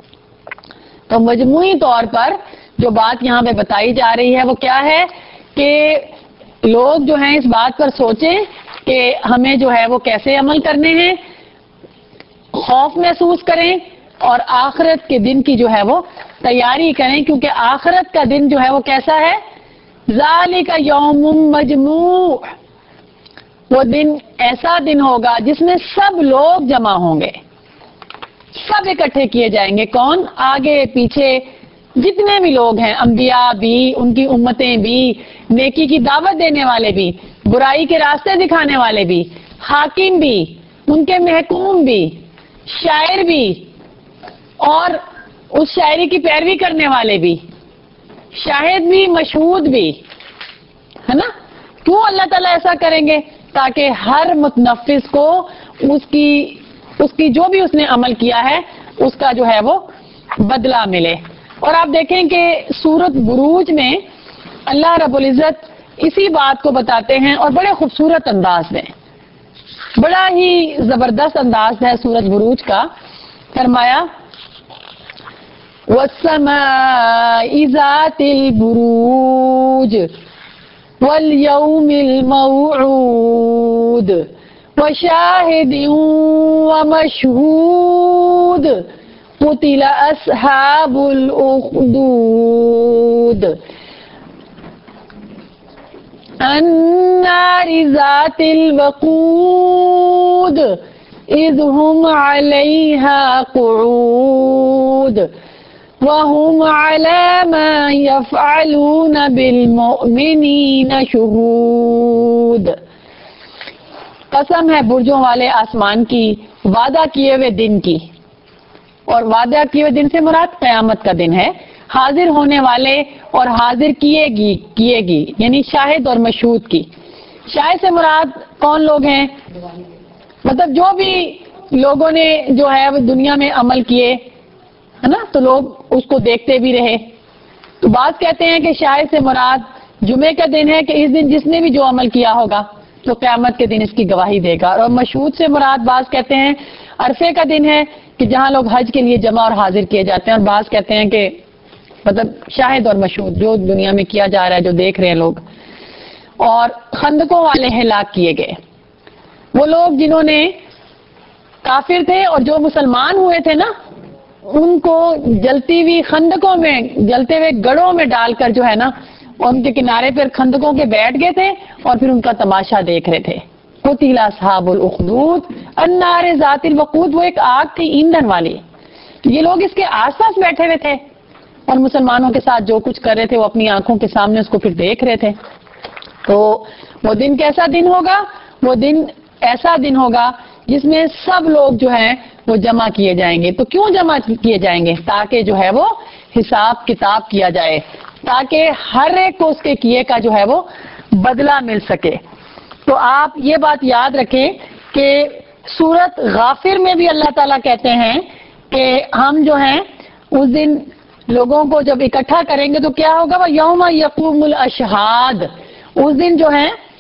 تو مجموعی طور پر جو بات یہاں پہ بتائی جا رہی ہے وہ کیا ہے کہ لوگ جو ہیں اس بات پر سوچیں کہ ہمیں جو ہے وہ کیسے عمل کرنے ہیں، خوف محسوس کریں اور آخرت کے دن کی جو ہے وہ تیاری کریں، کیونکہ آخرت کا دن جو ہے وہ کیسا ہے، ذالک یوم مجموع، وہ دن ایسا دن ہوگا جس میں سب لوگ جمع ہوں گے، سب اکٹھے کیے جائیں گے. کون؟ آگے پیچھے جتنے بھی لوگ ہیں، انبیاء بھی، ان کی امتیں بھی، نیکی کی دعوت دینے والے بھی، برائی کے راستے دکھانے والے بھی، حاکم بھی، ان کے محکوم بھی، شاعر بھی اور اس شاعری کی پیروی کرنے والے بھی، شاہد بھی، مشہود بھی، ہے نا. کیوں اللہ تعالیٰ ایسا کریں گے؟ تاکہ ہر متنفس کو اس کی جو بھی اس نے عمل کیا ہے اس کا جو ہے وہ بدلہ ملے. اور آپ دیکھیں کہ سورۃ بروج میں اللہ رب العزت اسی بات کو بتاتے ہیں اور بڑے خوبصورت انداز میں، بڑا ہی زبردست انداز ہے سورۃ بروج کا. فرمایا وَالسَّمَاءِ ذَاتِ الْبُرُوجِ وَالْيَوْمِ الْمَوْعُودِ وَشَاهِدٍ وَمَشْهُودٍ قُتِلَ أَصْحَابُ الْأُخْدُودِ النَّارِ ذَاتِ الْوَقُودِ إِذْ هُمْ عَلَيْهَا قُعُودٌ وَهُمْ عَلَى مَا يَفْعَلُونَ بِالْمُؤْمِنِينَ شُهُودٌ. قسم ہے برجوں والے آسمان کی، وعدہ کیے ہوئے دن کی، اور وعدہ کیے ہوئے دن سے مراد قیامت کا دن ہے، حاضر ہونے والے اور حاضر کیے گی یعنی شاہد اور مشہود کی. شاہد سے مراد کون لوگ ہیں؟ مطلب جو بھی لوگوں نے جو ہے وہ دنیا میں عمل کیے ہے نا، تو لوگ اس کو دیکھتے بھی رہے. تو بعض کہتے ہیں کہ شاہد سے مراد جمعے کا دن ہے کہ اس دن جس نے بھی جو عمل کیا ہوگا تو قیامت کے دن اس کی گواہی دے گا. اور مشہود سے مراد بعض کہتے ہیں عرفے کا دن ہے کہ جہاں لوگ حج کے لیے جمع اور حاضر کیے جاتے ہیں. اور بعض کہتے ہیں کہ مطلب شاہد اور مشہود جو دنیا میں کیا جا رہا ہے، جو دیکھ رہے ہیں لوگ. اور خندقوں والے ہلاک کیے گئے، وہ لوگ جنہوں نے کافر تھے اور جو مسلمان ہوئے تھے نا، ان کو جلتی ہوئی خندقوں میں، جلتے ہوئے گڑھوں میں ڈال کر جو ہے نا ان کے کنارے پر خندقوں کے بیٹھ گئے تھے اور پھر ان کا تماشا دیکھ رہے تھے. قتل اصحاب الاخدود النار ذات الوقود، وہ ایک آگ تھی ایندھن والی. یہ لوگ اس کے آس پاس بیٹھے ہوئے تھے اور مسلمانوں کے ساتھ جو کچھ کر رہے تھے وہ اپنی آنکھوں کے سامنے اس کو پھر دیکھ رہے تھے. تو وہ دن کیسا دن ہوگا؟ وہ دن ایسا دن ہوگا جس میں سب لوگ جو ہیں وہ جمع کیے جائیں گے. تو کیوں جمع کیے جائیں گے؟ تاکہ جو ہے وہ حساب کتاب کیا جائے، تاکہ ہر ایک کو اس کے کیے کا جو ہے وہ بدلہ مل سکے. تو آپ یہ بات یاد رکھیں کہ سورۃ غافر میں بھی اللہ تعالیٰ کہتے ہیں کہ ہم جو ہیں اس دن لوگوں کو جب اکٹھا کریں گے تو کیا ہوگا؟ وہ یوم یقوم الاشہاد، اس دن جو ہے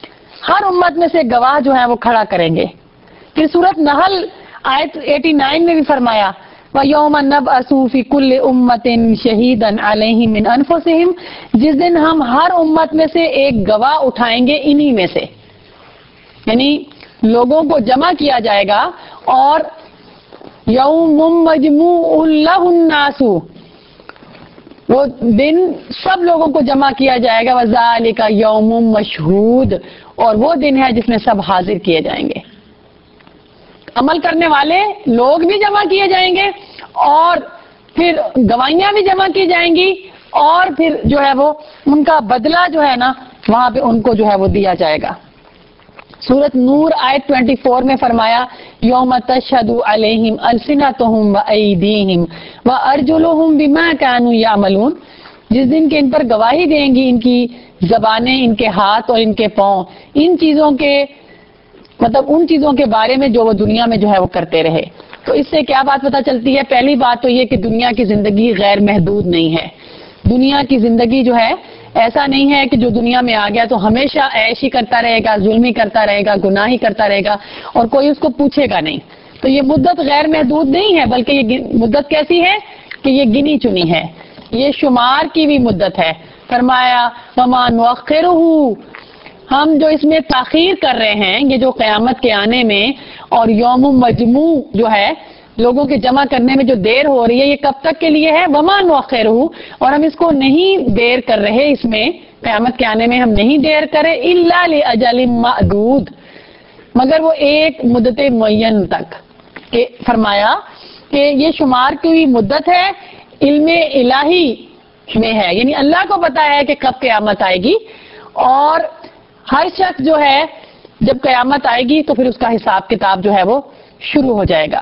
ہر امت میں سے گواہ جو ہے وہ کھڑا کریں گے. پھر سورۃ نحل آیت 89 میں بھی فرمایا وَيَوْمَ نَبْعَثُ فِي كُلِّ أُمَّةٍ شَهِيدًا عَلَيْهِمْ مِنْ أَنفُسِهِمْ، جس دن ہم ہر امت میں سے ایک گواہ اٹھائیں گے انہی میں سے، یعنی لوگوں کو جمع کیا جائے گا اور یوم مجموع لہ الناس، وہ دن سب لوگوں کو جمع کیا جائے گا، وذالک یوم مشہود، اور وہ دن ہے جس میں سب حاضر کیے جائیں گے. عمل کرنے والے لوگ بھی جمع کیے جائیں گے اور پھر گواہیاں بھی جمع کی جائیں گی، اور پھر جو ہے وہ ان کا بدلہ جو ہے نا وہاں پہ ان کو جو ہے وہ دیا جائے گا. سورۃ نور آیت 24 میں فرمایا یوم تشہد علیہم السنتہم وایدیہم وارجلہم بما کانوا یعملون، جس دن کے ان پر گواہی دیں گی ان کی زبانیں، ان کے ہاتھ اور ان کے پاؤں، ان چیزوں کے مطلب ان چیزوں کے بارے میں جو وہ دنیا میں جو ہے وہ کرتے رہے. تو اس سے کیا بات پتہ چلتی ہے؟ پہلی بات تو یہ کہ دنیا کی زندگی غیر محدود نہیں ہے. دنیا کی زندگی جو ہے ایسا نہیں ہے کہ جو دنیا میں آ گیا تو ہمیشہ عیش ہی کرتا رہے گا، ظلم ہی کرتا رہے گا، گناہ ہی کرتا رہے گا اور کوئی اس کو پوچھے گا نہیں. تو یہ مدت غیر محدود نہیں ہے، بلکہ یہ مدت کیسی ہے کہ یہ گنی چنی ہے، یہ شمار کی بھی مدت ہے. فرمایا وما نؤخرہ، ہم جو اس میں تاخیر کر رہے ہیں، یہ جو قیامت کے آنے میں اور یوم مجموع جو ہے لوگوں کے جمع کرنے میں جو دیر ہو رہی ہے، یہ کب تک کے لیے ہے؟ وما نؤخرہ، اور ہم اس کو نہیں دیر کر رہے، اس میں قیامت کے آنے میں ہم نہیں دیر کرے، الا لاجل معدود، مگر وہ ایک مدت معین تک. کہ فرمایا کہ یہ شمار کی مدت ہے، علم الہی میں ہے، یعنی اللہ کو پتا ہے کہ کب قیامت آئے گی، اور ہر شخص جو ہے جب قیامت آئے گی تو پھر اس کا حساب کتاب جو ہے وہ شروع ہو جائے گا.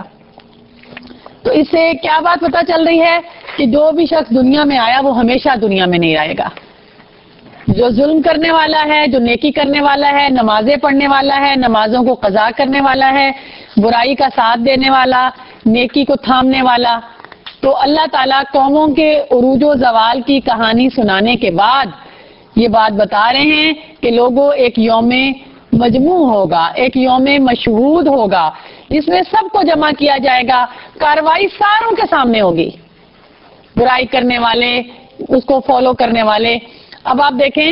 تو اس سے کیا بات پتہ چل رہی ہے کہ جو بھی شخص دنیا میں آیا وہ ہمیشہ دنیا میں نہیں رہے گا. جو ظلم کرنے والا ہے، جو نیکی کرنے والا ہے، نمازیں پڑھنے والا ہے، نمازوں کو قضا کرنے والا ہے، برائی کا ساتھ دینے والا، نیکی کو تھامنے والا، تو اللہ تعالیٰ قوموں کے عروج و زوال کی کہانی سنانے کے بعد یہ بات بتا رہے ہیں کہ لوگوں ایک یوم مجموع ہوگا، ایک یوم مشہود ہوگا، جس میں سب کو جمع کیا جائے گا، کارروائی ساروں کے سامنے ہوگی، برائی کرنے والے، اس کو فالو کرنے والے. اب آپ دیکھیں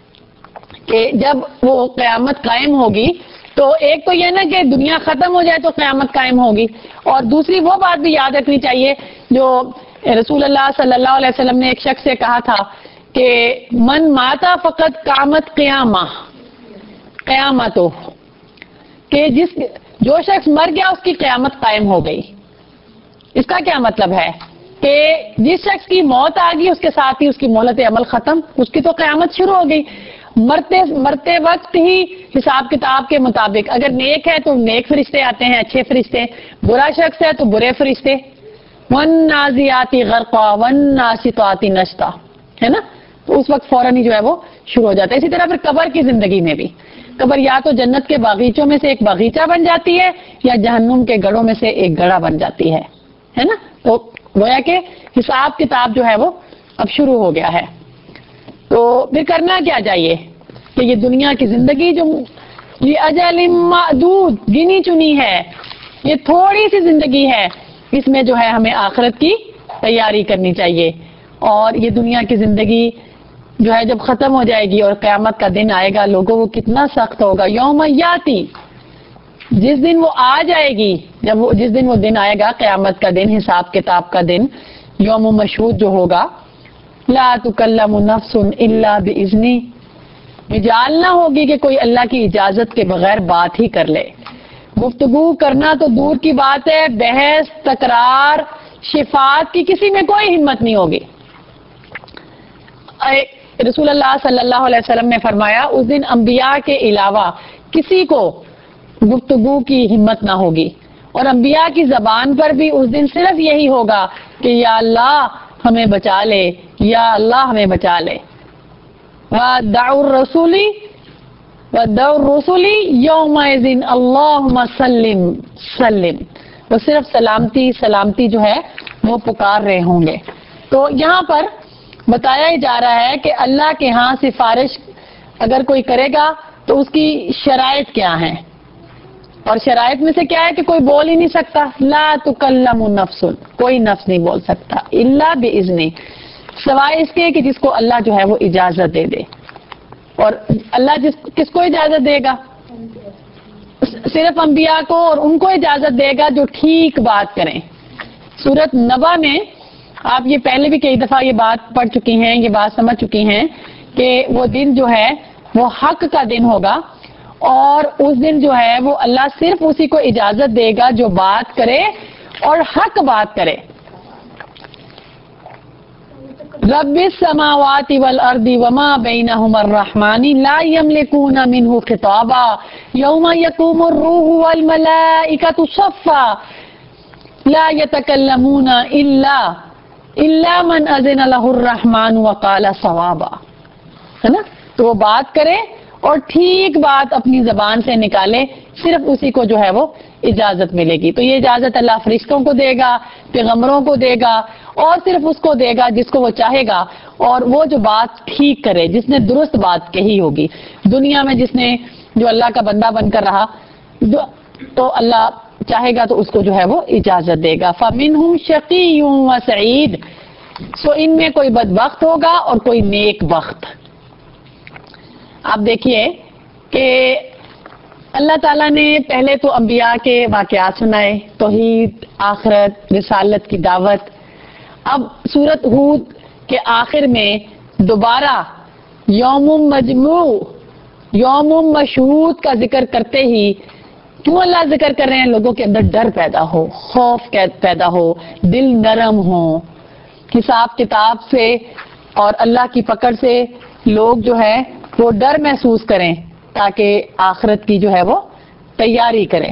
کہ جب وہ قیامت قائم ہوگی تو ایک تو یہ نا کہ دنیا ختم ہو جائے تو قیامت قائم ہوگی، اور دوسری وہ بات بھی یاد رکھنی چاہیے جو رسول اللہ صلی اللہ علیہ وسلم نے ایک شخص سے کہا تھا کہ من ماتا فقط قامت قیامت ہو، کہ جو شخص مر گیا اس کی قیامت قائم ہو گئی. اس کا کیا مطلب ہے کہ جس شخص کی موت آ گئی اس کے ساتھ ہی اس کی مہلت عمل ختم، اس کی تو قیامت شروع ہو گئی. مرتے وقت ہی حساب کتاب کے مطابق، اگر نیک ہے تو نیک فرشتے آتے ہیں، اچھے فرشتے، برا شخص ہے تو برے فرشتے. والنازعات غرقا والناشطات نشطا، ہے نا، تو اس وقت فوراً ہی جو ہے وہ شروع ہو جاتا ہے. اسی طرح پھر قبر کی زندگی میں بھی، قبر یا تو جنت کے باغیچوں میں سے ایک باغیچہ بن جاتی ہے یا جہنم کے گڑھوں میں سے ایک گڑھا بن جاتی ہے نا. تو گویا کہ حساب کتاب جو ہے وہ اب شروع ہو گیا ہے. تو پھر کرنا کیا چاہیے کہ یہ دنیا کی زندگی جو یہ اجل معدود گنی چنی ہے، یہ تھوڑی سی زندگی ہے، اس میں جو ہے ہمیں آخرت کی تیاری کرنی چاہیے. اور یہ دنیا کی زندگی جو ہے جب ختم ہو جائے گی اور قیامت کا دن آئے گا، لوگوں کو کتنا سخت ہوگا. یوم یاتی، جس دن وہ آ جائے گی، جس دن وہ دن آئے گا قیامت کا دن، حساب کتاب کا دن، یوم مشہود جو ہوگا، لا تکلم نفس الا باذنی، مجال نہ ہوگی کہ کوئی اللہ کی اجازت کے بغیر بات ہی کر لے. گفتگو کرنا تو دور کی بات ہے، بحث، تکرار، شفاعت کی کسی میں کوئی ہمت نہیں ہوگی. رسول اللہ صلی اللہ علیہ وسلم نے فرمایا اس دن انبیاء کے علاوہ کسی کو گفتگو کی ہمت نہ ہوگی، اور انبیاء کی زبان پر بھی اس دن صرف یہی ہوگا کہ یا اللہ ہمیں بچا لے، یا اللہ ہمیں بچا لے. وَدَعُوا الرُّسُلِ يَوْمَئِذٍ اللَّهُمَّ سَلِّمْ، وہ صرف سلامتی جو ہے وہ پکار رہے ہوں گے. تو یہاں پر بتایا ہی جا رہا ہے کہ اللہ کے ہاں سفارش اگر کوئی کرے گا تو اس کی شرائط کیا ہیں؟ اور شرائط میں سے کیا ہے کہ کوئی بول ہی نہیں سکتا. لا تکلم نفس، کوئی نفس نہیں بول سکتا الا باذنہ، سوائے اس کے کہ جس کو اللہ جو ہے وہ اجازت دے دے. اور اللہ کس کو اجازت دے گا؟ صرف انبیاء کو، اور ان کو اجازت دے گا جو ٹھیک بات کریں. سورۃ نبا میں آپ یہ پہلے بھی کئی دفعہ یہ بات پڑھ چکی ہیں، یہ بات سمجھ چکی ہیں کہ وہ دن جو ہے وہ حق کا دن ہوگا، اور اس دن جو ہے وہ اللہ صرف اسی کو اجازت دے گا جو بات کرے اور حق بات کرے. رب السماوات والارض وما بینہما الرحمن لا یملکون منہ خطابا یوم یقوم الروح والملائکۃ صفا لا یتکلمون الا من اذن لہ الرحمن وقال صوابا. ہے نا؟ تو وہ بات کرے اور ٹھیک بات اپنی زبان سے نکالے، صرف اسی کو جو ہے وہ اجازت ملے گی. تو یہ اجازت اللہ فرشتوں کو دے گا، پیغمبروں کو دے گا، اور صرف اس کو دے گا جس کو وہ چاہے گا، اور وہ جو بات ٹھیک کرے، جس نے درست بات کہی ہوگی. دنیا میں جس نے جو اللہ کا بندہ بن کر رہا تو اللہ چاہے گا تو اس کو جو ہے وہ اجازت دے گا. فَمِنْهُمْ شَقِيٌّ وَسَعِيدٌ، سو ان میں کوئی بدبخت ہوگا اور کوئی نیک بخت. آپ دیکھیے کہ اللہ تعالیٰ نے پہلے تو انبیاء کے واقعات سنائے، توحید، آخرت، رسالت کی دعوت. اب سورۃ ہود کے آخر میں دوبارہ یوم مجموع، یوم مشہود کا ذکر کرتے ہی کیوں اللہ ذکر کر رہے ہیں؟ لوگوں کے اندر ڈر پیدا ہو، خوف پیدا ہو، دل نرم ہو، حساب کتاب سے اور اللہ کی پکڑ سے لوگ جو ہے وہ ڈر محسوس کریں، تاکہ آخرت کی جو ہے وہ تیاری کریں.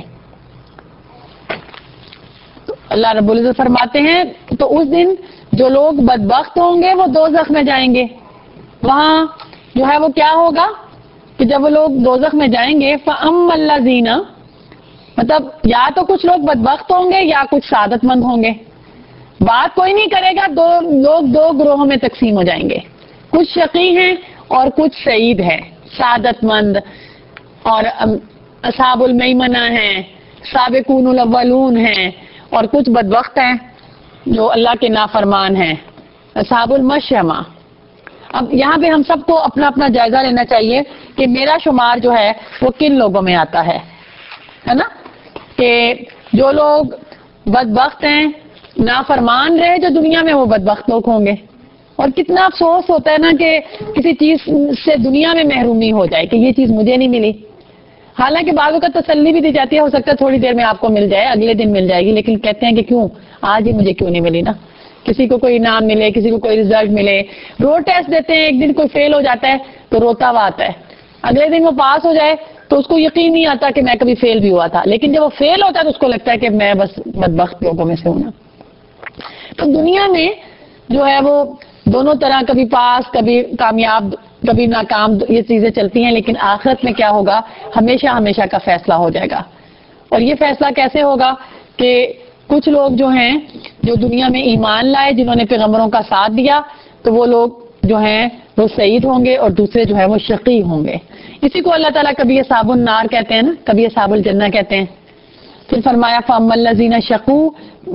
تو اللہ رب العزت فرماتے ہیں تو اس دن جو لوگ بدبخت ہوں گے وہ دوزخ میں جائیں گے. وہاں جو ہے وہ کیا ہوگا کہ جب وہ لوگ دوزخ میں جائیں گے فَأَمَّا الَّذِينَ، مطلب یا تو کچھ لوگ بدبخت ہوں گے یا کچھ سعادت مند ہوں گے. بات کوئی نہیں کرے گا، لوگ دو گروہوں میں تقسیم ہو جائیں گے. کچھ شقی ہیں اور کچھ سعید ہیں، سعادت مند، اور اصحاب المیمنہ ہیں، سابقون الاولون ہیں، اور کچھ بدبخت ہیں جو اللہ کے نافرمان ہیں، اصحاب المشأمہ. اب یہاں پہ ہم سب کو اپنا اپنا جائزہ لینا چاہیے کہ میرا شمار جو ہے وہ کن لوگوں میں آتا ہے نا؟ کہ جو لوگ بدبخت ہیں، نافرمان رہے جو دنیا میں، وہ بدبخت لوگ ہوں گے. اور کتنا افسوس ہوتا ہے نا کہ کسی چیز سے دنیا میں محرومی ہو جائے کہ یہ چیز مجھے نہیں ملی. حالانکہ بعضوں کا تسلی بھی دی جاتی ہے، ہو سکتا ہے تھوڑی دیر میں آپ کو مل جائے، اگلے دن مل جائے گی، لیکن کہتے ہیں کہ کیوں آج ہی مجھے کیوں نہیں ملی نا. کسی کو کوئی انعام ملے، کسی کو کوئی رزلٹ ملے. روڈ ٹیسٹ دیتے ہیں، ایک دن کوئی فیل ہو جاتا ہے تو روتا ہوا آتا ہے، اگلے دن وہ پاس ہو جائے تو اس کو یقین نہیں آتا کہ میں کبھی فیل بھی ہوا تھا. لیکن جب وہ فیل ہوتا ہے تو اس کو لگتا ہے کہ میں بس بدبخت لوگوں میں سے ہوں نا. تو دنیا میں جو ہے وہ دونوں طرح، کبھی پاس، کبھی کامیاب، کبھی ناکام، یہ چیزیں چلتی ہیں. لیکن آخرت میں کیا ہوگا؟ ہمیشہ ہمیشہ کا فیصلہ ہو جائے گا. اور یہ فیصلہ کیسے ہوگا کہ کچھ لوگ جو ہیں جو دنیا میں ایمان لائے، جنہوں نے پیغمبروں کا ساتھ دیا، تو وہ لوگ جو ہیں وہ سعید ہوں گے، اور دوسرے جو ہے وہ شقی ہوں گے. اسی کو اللہ تعالیٰ کبھی اصحاب النار کہتے ہیں نا، کبھی اصحاب الجنہ کہتے ہیں. پھر فرمایا فَأَمَّا الَّذِينَ شَقُوا،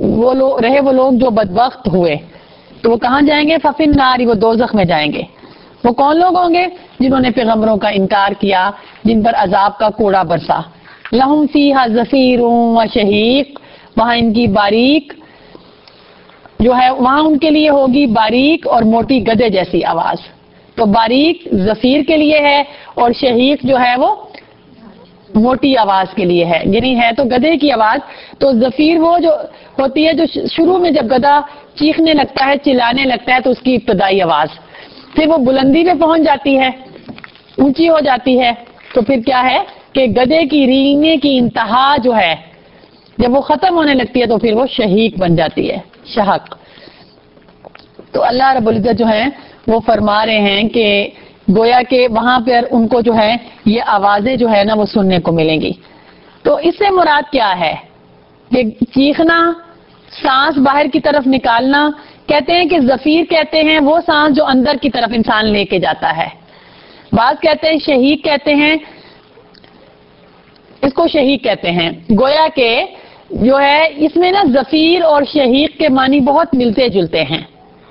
وہ لوگ جو بدبخت ہوئے تو وہ کہاں جائیں گے؟ فَفِي النَّارِ، وہ دوزخ میں جائیں گے. وہ کون لوگ ہوں گے؟ جنہوں نے پیغمبروں کا انکار کیا، جن پر عذاب کا کوڑا برسا. لَهُمْ فِيهَا زَفِيرٌ وَشَهِيقٌ، وہاں ان کی باریک جو ہے، وہاں ان کے لیے ہوگی باریک اور موٹی گدے جیسی آواز. تو باریک زفیر کے لیے ہے، اور شہیق جو ہے وہ موٹی آواز کے لیے ہے، یعنی ہے تو گدھے کی آواز. تو زفیر وہ جو ہوتی ہے جو شروع میں جب گدھا چیخنے لگتا ہے، چلانے لگتا ہے، تو اس کی ابتدائی آواز، پھر وہ بلندی پہ پہنچ جاتی ہے، اونچی ہو جاتی ہے، تو پھر کیا ہے کہ گدھے کی رینگنے کی انتہا جو ہے جب وہ ختم ہونے لگتی ہے تو پھر وہ شہیق بن جاتی ہے، شہق. تو اللہ رب العزت جو ہے وہ فرما رہے ہیں کہ گویا کہ وہاں پر ان کو جو ہے یہ آوازیں جو ہے نا وہ سننے کو ملیں گی. تو اس سے مراد کیا ہے کہ چیخنا، سانس باہر کی طرف نکالنا. کہتے ہیں کہ زفیر کہتے ہیں وہ سانس جو اندر کی طرف انسان لے کے جاتا ہے. بعض کہتے ہیں شہیق کہتے ہیں اس کو شہیق کہتے ہیں. گویا کہ جو ہے اس میں نا زفیر اور شہیق کے معنی بہت ملتے جلتے ہیں.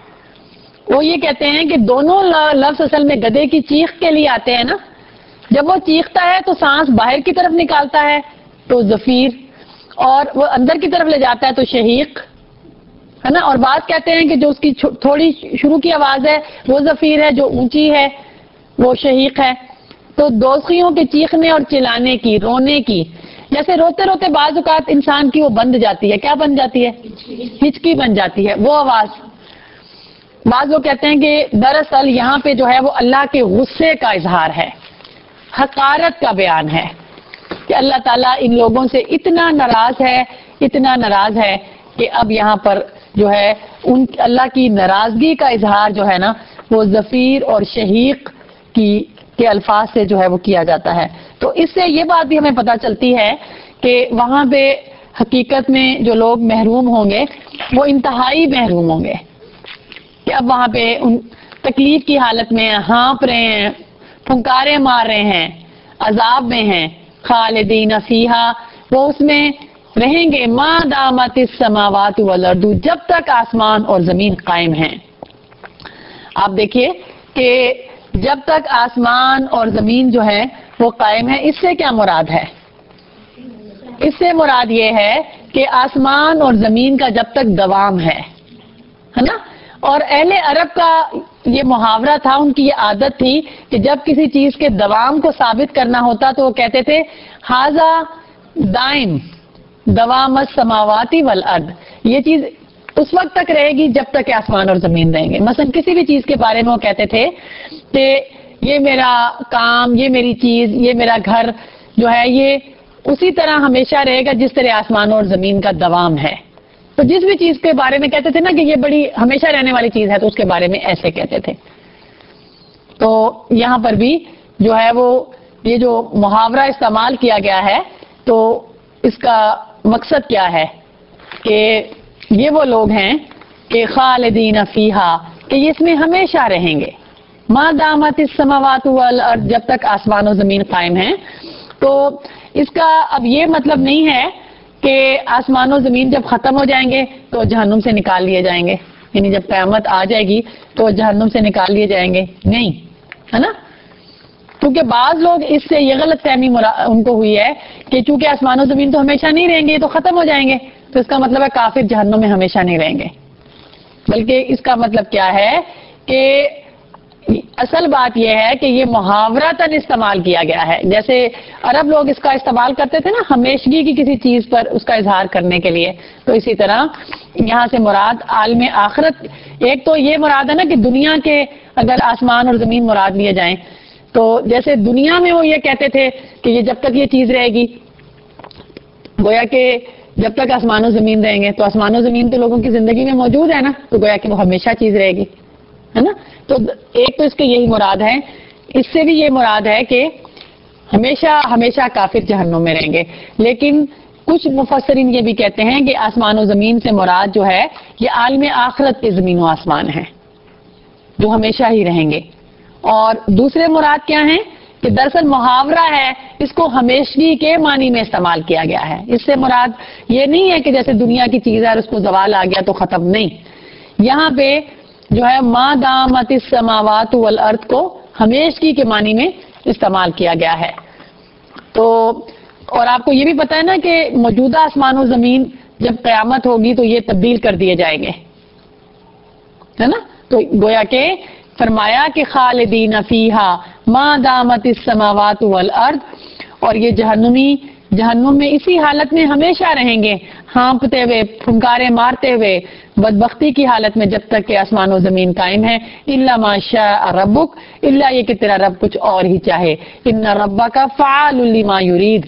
وہ یہ کہتے ہیں کہ دونوں لفظ اصل میں گدھے کی چیخ کے لیے آتے ہیں نا. جب وہ چیختا ہے تو سانس باہر کی طرف نکالتا ہے تو زفیر، اور وہ اندر کی طرف لے جاتا ہے تو شہیق ہے نا. اور بات کہتے ہیں کہ جو اس کی تھوڑی شروع کی آواز ہے وہ زفیر ہے، جو اونچی ہے وہ شہیق ہے. تو دوزخیوں کے چیخنے اور چلانے کی، رونے کی، جیسے روتے روتے بعض اوقات انسان کی وہ بند جاتی ہے. کیا بن جاتی ہے؟ ہچکی بن جاتی ہے، وہ آواز. بعض لوگ کہتے ہیں کہ دراصل یہاں پہ جو ہے وہ اللہ کے غصے کا اظہار ہے، حقارت کا بیان ہے کہ اللہ تعالیٰ ان لوگوں سے اتنا ناراض ہے کہ اب یہاں پر جو ہے ان اللہ کی ناراضگی کا اظہار جو ہے نا وہ زفیر اور شہیق کے الفاظ سے جو ہے وہ کیا جاتا ہے. تو اس سے یہ بات بھی ہمیں پتہ چلتی ہے کہ وہاں پہ حقیقت میں جو لوگ محروم ہوں گے وہ انتہائی محروم ہوں گے، کہ اب وہاں پہ ان تکلیف کی حالت میں ہانپ رہے ہیں، پھنکارے مار رہے ہیں، عذاب میں ہیں. خالدین فیہا، وہ اس میں رہیں گے، ما دامت السماوات والارض، جب تک آسمان اور زمین قائم ہیں. آپ دیکھیے کہ جب تک آسمان اور زمین جو ہے وہ قائم ہے، اس سے کیا مراد ہے؟ اس سے مراد یہ ہے کہ آسمان اور زمین کا جب تک دوام ہے نا. اور اہل عرب کا یہ محاورہ تھا، ان کی یہ عادت تھی کہ جب کسی چیز کے دوام کو ثابت کرنا ہوتا تو وہ کہتے تھے ھذا دائم دوام السماوات والارض، یہ چیز اس وقت تک رہے گی جب تک کہ آسمان اور زمین رہیں گے. مثلا کسی بھی چیز کے بارے میں وہ کہتے تھے کہ یہ میرا کام، یہ میری چیز، یہ میرا گھر جو ہے یہ اسی طرح ہمیشہ رہے گا جس طرح آسمان اور زمین کا دوام ہے. تو جس بھی چیز کے بارے میں کہتے تھے نا کہ یہ بڑی ہمیشہ رہنے والی چیز ہے تو اس کے بارے میں ایسے کہتے تھے. تو یہاں پر بھی جو ہے وہ یہ جو محاورہ استعمال کیا گیا ہے تو اس کا مقصد کیا ہے کہ یہ وہ لوگ ہیں کہ خالدین فیہا، کہ اس میں ہمیشہ رہیں گے، ما دامت السماوات والارض، جب تک آسمان و زمین قائم ہیں. تو اس کا اب یہ مطلب نہیں ہے کہ آسمان و زمین جب ختم ہو جائیں گے تو جہنم سے نکال لیے جائیں گے، یعنی جب قیامت آ جائے گی تو جہنم سے نکال لیے جائیں گے، نہیں ہے نا. کیونکہ بعض لوگ اس سے یہ غلط فہمی ان کو ہوئی ہے کہ چونکہ آسمان و زمین تو ہمیشہ نہیں رہیں گے، یہ تو ختم ہو جائیں گے، تو اس کا مطلب ہے کافر جہنم میں ہمیشہ نہیں رہیں گے. بلکہ اس کا مطلب کیا ہے کہ اصل بات یہ ہے کہ یہ محاورتاً استعمال کیا گیا ہے. جیسے عرب لوگ اس کا استعمال کرتے تھے نا ہمیشگی کی کسی چیز پر اس کا اظہار کرنے کے لیے، تو اسی طرح یہاں سے مراد عالم آخرت. ایک تو یہ مراد ہے نا کہ دنیا کے اگر آسمان اور زمین مراد لیے جائیں تو جیسے دنیا میں وہ یہ کہتے تھے کہ یہ جب تک یہ چیز رہے گی، گویا کہ جب تک آسمان و زمین رہیں گے تو آسمان و زمین تو لوگوں کی زندگی میں موجود ہے نا، تو گویا کہ وہ ہمیشہ چیز رہے گی، ہے نا. تو ایک تو اس کے یہی مراد ہے. اس سے بھی یہ مراد ہے کہ ہمیشہ ہمیشہ کافر جہنم میں رہیں گے. لیکن کچھ مفسرین یہ بھی کہتے ہیں کہ آسمان و زمین سے مراد جو ہے یہ عالم آخرت کے زمین و آسمان ہیں جو ہمیشہ ہی رہیں گے. اور دوسرے مراد کیا ہیں کہ دراصل محاورہ ہے، اس کو ہمیشگی کے معنی میں استعمال کیا گیا ہے. اس سے مراد یہ نہیں ہے کہ جیسے دنیا کی چیز ہے اور اس کو زوال آ گیا تو ختم، نہیں. یہاں پہ جو ہے ما دامت السماوات والارض کو ہمیشگی کے معنی میں استعمال کیا گیا ہے. تو اور آپ کو یہ بھی پتہ ہے نا کہ موجودہ آسمان و زمین جب قیامت ہوگی تو یہ تبدیل کر دیے جائیں گے، ہے نا. تو گویا کہ فرمایا کہ خالدین فیہا ما دامت السماوات والارض، اور یہ جہنم میں اسی حالت میں ہمیشہ رہیں گے، ہانپتے ہوئے، پھنکارے مارتے ہوئے، بدبختی کی حالت میں جب تک کہ آسمان و زمین قائم ہے. الا ما شاء ربک، الا یہ کہ تیرا رب کچھ اور ہی چاہے. ان ربک فعال لما یرید،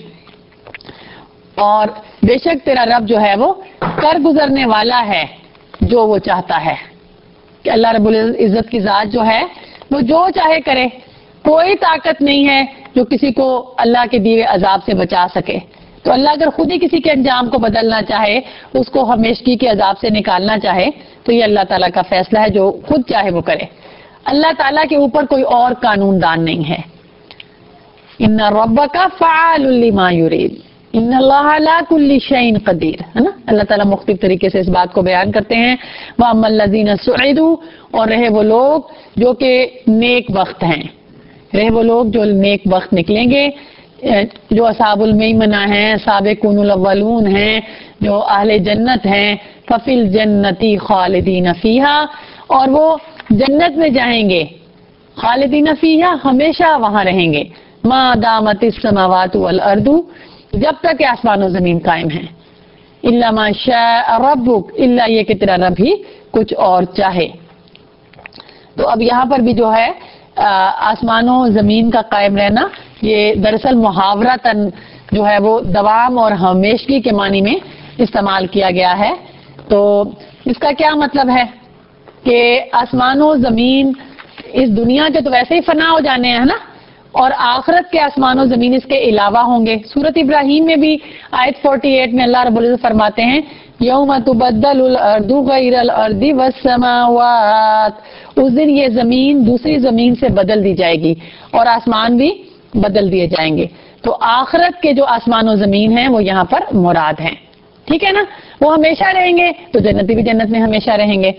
اور بے شک تیرا رب جو ہے وہ کر گزرنے والا ہے جو وہ چاہتا ہے. کہ اللہ رب العزت کی ذات جو ہے وہ جو چاہے کرے، کوئی طاقت نہیں ہے جو کسی کو اللہ کے دیے عذاب سے بچا سکے. تو اللہ اگر خود ہی کسی کے انجام کو بدلنا چاہے، اس کو ہمیشگی کے عذاب سے نکالنا چاہے، تو یہ اللہ تعالیٰ کا فیصلہ ہے، جو خود چاہے وہ کرے. اللہ تعالیٰ کے اوپر کوئی اور قانون دان نہیں ہے. इन्ना रब्बका फ़अालुन लिमा युरीद, इन्ना अल्लाह अला कुल्ली शैइन क़दीर, है ना। अल्लाह ताला मुख्तलिफ तरीके से इस बात को बयान करते हैं। व अम्मल लज़ीना सुइदू, और रहे वो लोग जो कि नेक वक्त हैं, रहे वो लोग जो नेक वक्त निकलेंगे, जो असाबुल मैमना हैं, साबिक़ूनुल अव्वलून हैं, जो अहले जन्नत हैं, फफिल जन्नती खालिदीन फीहा, और वो जन्नत में जाएंगे, खालिदीन फीहा हमेशा वहां रहेंगे, मा दामतिस समावातु वल अर्दु, जब तक आसमान और जमीन कायम है, इल्ला मा शाअ रब्बुक, इल्ला ये कि तेरा रब ही कुछ और चाहे। तो अब यहाँ पर भी जो है आसमानों जमीन का कायम रहना, ये दरअसल मुहावरतन जो है वो दवाम और हमेशगी के मानी में इस्तेमाल किया गया है। तो इसका क्या मतलब है कि आसमानों जमीन इस दुनिया के तो वैसे ही फना हो जाने हैं ना, और आखिरत के आसमानों जमीन इसके अलावा होंगे। सूरत इब्राहिम में भी आयत 48 में अल्लाह रब्बुल इज्जत फरमाते हैं, यौम तुबद्दलुल अर्दु गैरल अर्दि वस्समावात, उस दिन ये जमीन दूसरी जमीन से बदल दी जाएगी और आसमान भी बदल दिए जाएंगे। तो आखिरत के जो आसमान और जमीन है वो यहाँ पर मुराद हैं, ठीक है ना। वो हमेशा रहेंगे तो जन्नती भी जन्नत में हमेशा रहेंगे,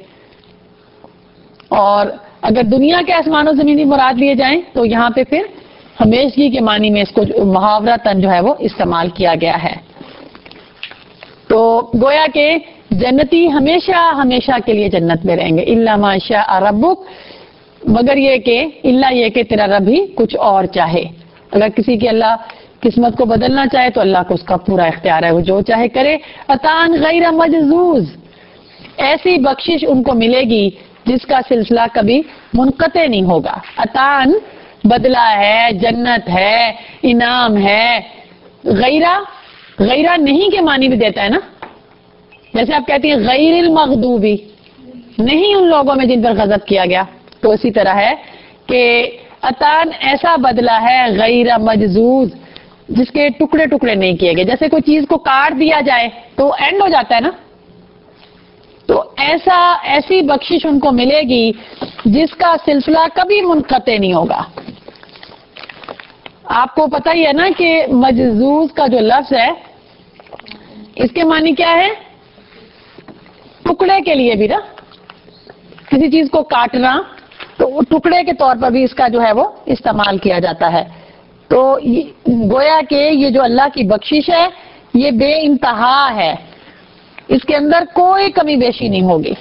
और अगर दुनिया के आसमान और जमीन मुराद लिए जाएं तो यहाँ पे फिर हमेशगी के मानी में इसको मुहावरतन जो है वो इस्तेमाल किया गया है। तो गोया के जन्नती हमेशा हमेशा के लिए जन्नत में रहेंगे, इल्ला मा शाअ रब्बुक, मगर ये कि इल्ला ये कि तेरा रब ही कुछ और चाहे। अगर किसी की अल्लाह किस्मत को बदलना चाहे तो अल्लाह को उसका पूरा इख्तियार है, वो जो चाहे करे। अतान गैर मजजूज, ऐसी बख्शिश उनको मिलेगी जिसका सिलसिला कभी मुनक़ते नहीं होगा। अतान बदला है, जन्नत है, इनाम है। गैरा, गैरा नहीं के मानी भी देता है ना, जैसे आप कहती हैं गैरिल मग़दूबी, नहीं उन लोगों में जिन पर गज़ब किया गया, तो इसी तरह है कि अतान ऐसा बदला है गैर मजजूज, जिसके टुकड़े टुकड़े नहीं किए गए। जैसे कोई चीज को काट दिया जाए तो एंड हो जाता है ना, तो ऐसी बख्शिश उनको मिलेगी जिसका सिलसिला कभी मुनक़ते नहीं होगा। आपको पता ही है ना कि मजजूज का जो लफ्ज है इसके मानी क्या है, टुकड़े के लिए भी ना, किसी चीज को काटना, तो टुकड़े के तौर पर भी इसका जो है वो इस्तेमाल किया जाता है। तो गोया के ये जो अल्लाह की बख्शिश है ये बेइंतहा है, इसके अंदर कोई कमी बेशी नहीं होगी।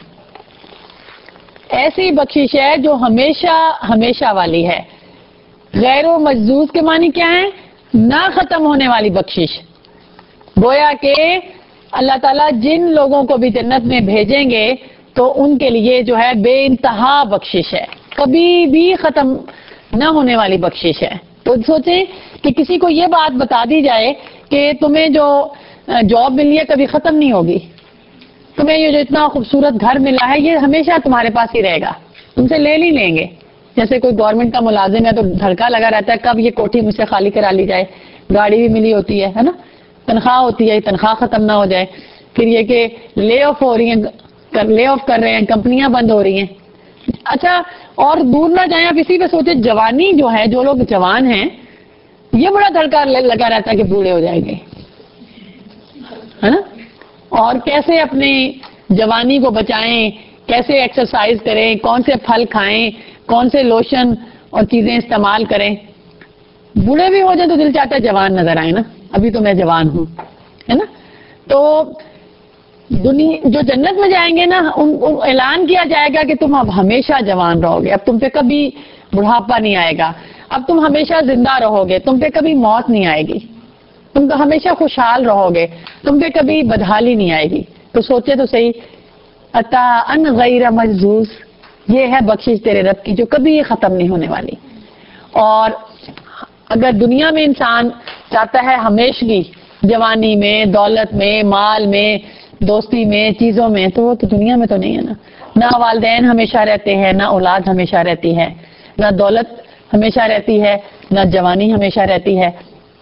ऐसी बख्शिश है जो हमेशा हमेशा वाली है। गैरो मजजूज के मानी क्या है, ना खत्म होने वाली बख्शिश। गोया के अल्लाह ताला जिन लोगों को भी जन्नत में भेजेंगे तो उनके लिए जो है बेइंतहा बख्शिश है, कभी भी खत्म न होने वाली बख्शिश है। तो सोचें कि किसी को ये बात बता दी जाए कि तुम्हें जो जॉब मिली है कभी खत्म नहीं होगी, तुम्हें ये जो इतना खूबसूरत घर मिला है ये हमेशा तुम्हारे पास ही रहेगा, तुमसे ले ही लेंगे। जैसे कोई गवर्नमेंट का मुलाजिम है तो धड़का लगा रहता है कब ये कोठी मुझसे खाली करा ली जाए, गाड़ी भी मिली होती है ना, तनख्वाह होती है, तनख्वाह खत्म ना हो जाए। फिर ये कि ले ऑफ हो रही है, ले ऑफ कर रहे हैं, कंपनियां बंद हो रही हैं। अच्छा, और दूर ना जाए आप इसी पे सोचे, जवानी जो है, जो लोग जवान हैं ये बड़ा धड़का लगा रहता है कि बूढ़े हो जाएंगे, है ना। और कैसे अपनी जवानी को बचाएं, कैसे एक्सरसाइज करें, कौन से फल खाएं, कौन से लोशन और चीजें इस्तेमाल करें। बूढ़े भी हो जाए तो दिल चाहता है जवान नजर आए ना, अभी तो मैं जवान हूं, है ना। तो दुनिया जो जन्नत में जाएंगे ना, उन ऐलान किया जाएगा कि तुम अब हमेशा जवान रहोगे, अब तुम पे कभी बुढ़ापा नहीं आएगा, अब तुम हमेशा जिंदा रहोगे, तुम पे कभी मौत नहीं आएगी, तुम तो हमेशा खुशहाल रहोगे, तुम पे कभी बदहाली नहीं आएगी। तो सोचे तो सही, अता अन गैर मजजूज, ये है बख्शिश तेरे रब की जो कभी खत्म नहीं होने वाली। और अगर दुनिया में इंसान चाहता है हमेशगी, जवानी में, दौलत में, माल में, दोस्ती में, चीजों में, तो वो तो दुनिया में तो नहीं है ना। ना वालिदैन हमेशा रहते हैं, ना औलाद हमेशा रहती है, ना दौलत हमेशा रहती है, ना जवानी हमेशा रहती है।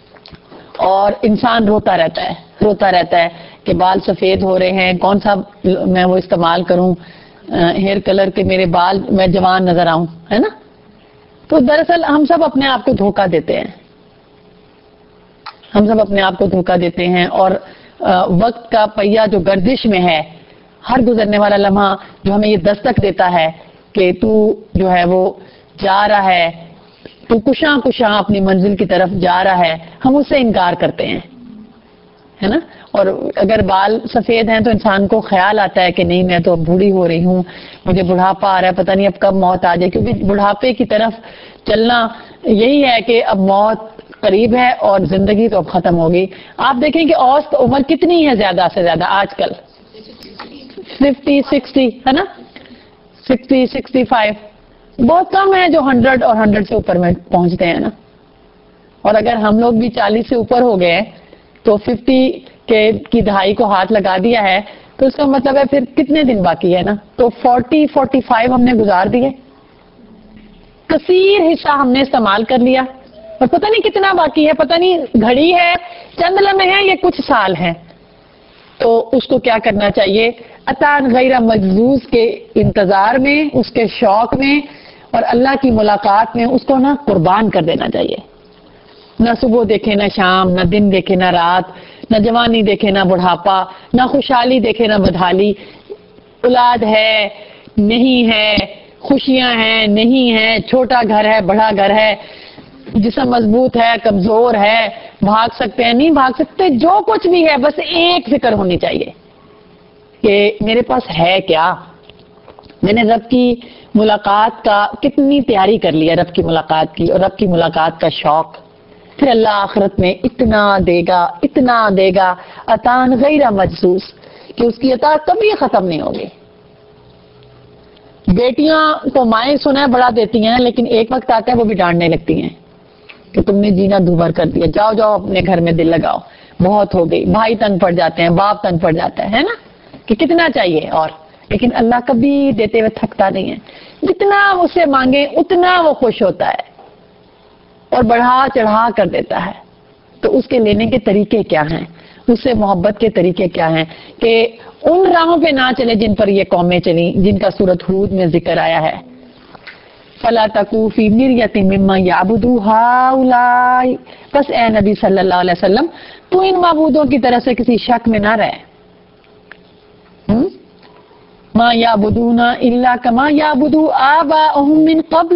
और इंसान रोता रहता है कि बाल सफेद हो रहे हैं, कौन सा मैं वो इस्तेमाल करूं, हेयर कलर के मेरे बाल, मैं जवान नजर आऊं, है ना। तो दरअसल हम सब अपने आप को धोखा देते हैं, ہم سب اپنے آپ کو دھوکہ دیتے ہیں، اور وقت کا پہیہ جو گردش میں ہے، ہر گزرنے والا لمحہ جو ہمیں یہ دستک دیتا ہے کہ تو جو ہے وہ جا رہا ہے، تو کشاں کشاں اپنی منزل کی طرف جا رہا ہے، ہم اس سے انکار کرتے ہیں، ہے نا. اور اگر بال سفید ہیں تو انسان کو خیال آتا ہے کہ نہیں میں تو اب بوڑھی ہو رہی ہوں، مجھے بڑھاپا آ رہا ہے، پتہ نہیں اب کب موت آ جائے، کیونکہ بڑھاپے کی طرف چلنا یہی ہے کہ اب موت قریب ہے اور زندگی تو اب ختم ہوگی. آپ دیکھیں کہ اوسط عمر کتنی ہے زیادہ سے زیادہ آج کل؟ 50 60 ہے نا، 60 65. بہت کم ہے جو 100 اور 100 سے اوپر میں پہنچتے ہیں نا. اور اگر ہم لوگ بھی 40 سے اوپر ہو گئے تو 50 کی دہائی کو ہاتھ لگا دیا ہے، تو اس کا مطلب ہے پھر کتنے دن باقی ہے نا. تو 40 45 ہم نے گزار دیے، کثیر حصہ ہم نے استعمال کر لیا، اور پتہ نہیں کتنا باقی ہے، پتہ نہیں گھڑی ہے، چند لمحے ہیں، یہ کچھ سال ہیں. تو اس کو کیا کرنا چاہیے؟ عطان غیر مجذوذ کے انتظار میں، اس کے شوق میں اور اللہ کی ملاقات میں اس کو نا قربان کر دینا چاہیے. نہ صبح دیکھے نہ شام، نہ دن دیکھے نہ رات، نہ جوانی دیکھے نہ بڑھاپا، نہ خوشحالی دیکھے نہ بدحالی. اولاد ہے نہیں ہے، خوشیاں ہیں نہیں ہیں، چھوٹا گھر ہے بڑا گھر ہے، جسم مضبوط ہے کمزور ہے، بھاگ سکتے ہیں نہیں بھاگ سکتے، جو کچھ بھی ہے بس ایک فکر ہونی چاہیے کہ میرے پاس ہے کیا. میں نے رب کی ملاقات کا کتنی تیاری کر لی ہے، رب کی ملاقات کی، اور رب کی ملاقات کا شوق. پھر اللہ آخرت میں اتنا دے گا عطان غیر مجذوذ کہ اس کی عطا کبھی ختم نہیں ہوگی. بیٹیاں کو مائیں سنا بڑا دیتی ہیں، لیکن ایک وقت آتا ہے وہ بھی ڈانٹنے لگتی ہیں کہ تم نے جینا دوبھر کر دیا، جاؤ جاؤ اپنے گھر میں دل لگاؤ، بہت ہو گئی. بھائی تنگ پڑ جاتے ہیں، باپ تنگ پڑ جاتا ہے نا، کہ کتنا چاہیے. اور لیکن اللہ کبھی دیتے ہوئے تھکتا نہیں ہے، جتنا اس سے مانگے اتنا وہ خوش ہوتا ہے اور بڑھا چڑھا کر دیتا ہے. تو اس کے لینے کے طریقے کیا ہیں، اس سے محبت کے طریقے کیا ہیں کہ ان راہوں پہ نہ چلے جن پر یہ قومیں چلیں، جن کا سورۃ ہود میں ذکر آیا ہے. فَلَا تَكُوا فِي مِرْيَةٍ مِّمَّا يَعْبُدُ هَٰؤُلَاءِ. بس اے نبی صلی اللہ علیہ وسلم تو ان معبودوں کی طرف سے کسی شک میں نہ رہے. مَا يَعْبُدُونَ إِلَّا كَمَا يَعْبُدُ آبَاؤُهُم مِّن قَبْلُ.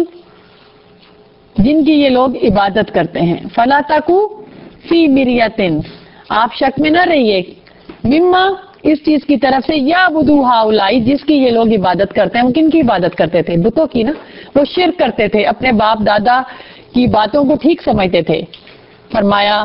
جن کی یہ لوگ عبادت کرتے ہیں. فَلَا تَكُوا فِي مِرْيَةٍ. آپ شک میں نہ رہیے، مما اس چیز کی طرف سے یعبدو ہؤلاء جس کی یہ لوگ عبادت کرتے ہیں. وہ کن کی عبادت کرتے تھے؟ بتوں کی نا. وہ شرک کرتے تھے، اپنے باپ دادا کی باتوں کو ٹھیک سمجھتے تھے. فرمایا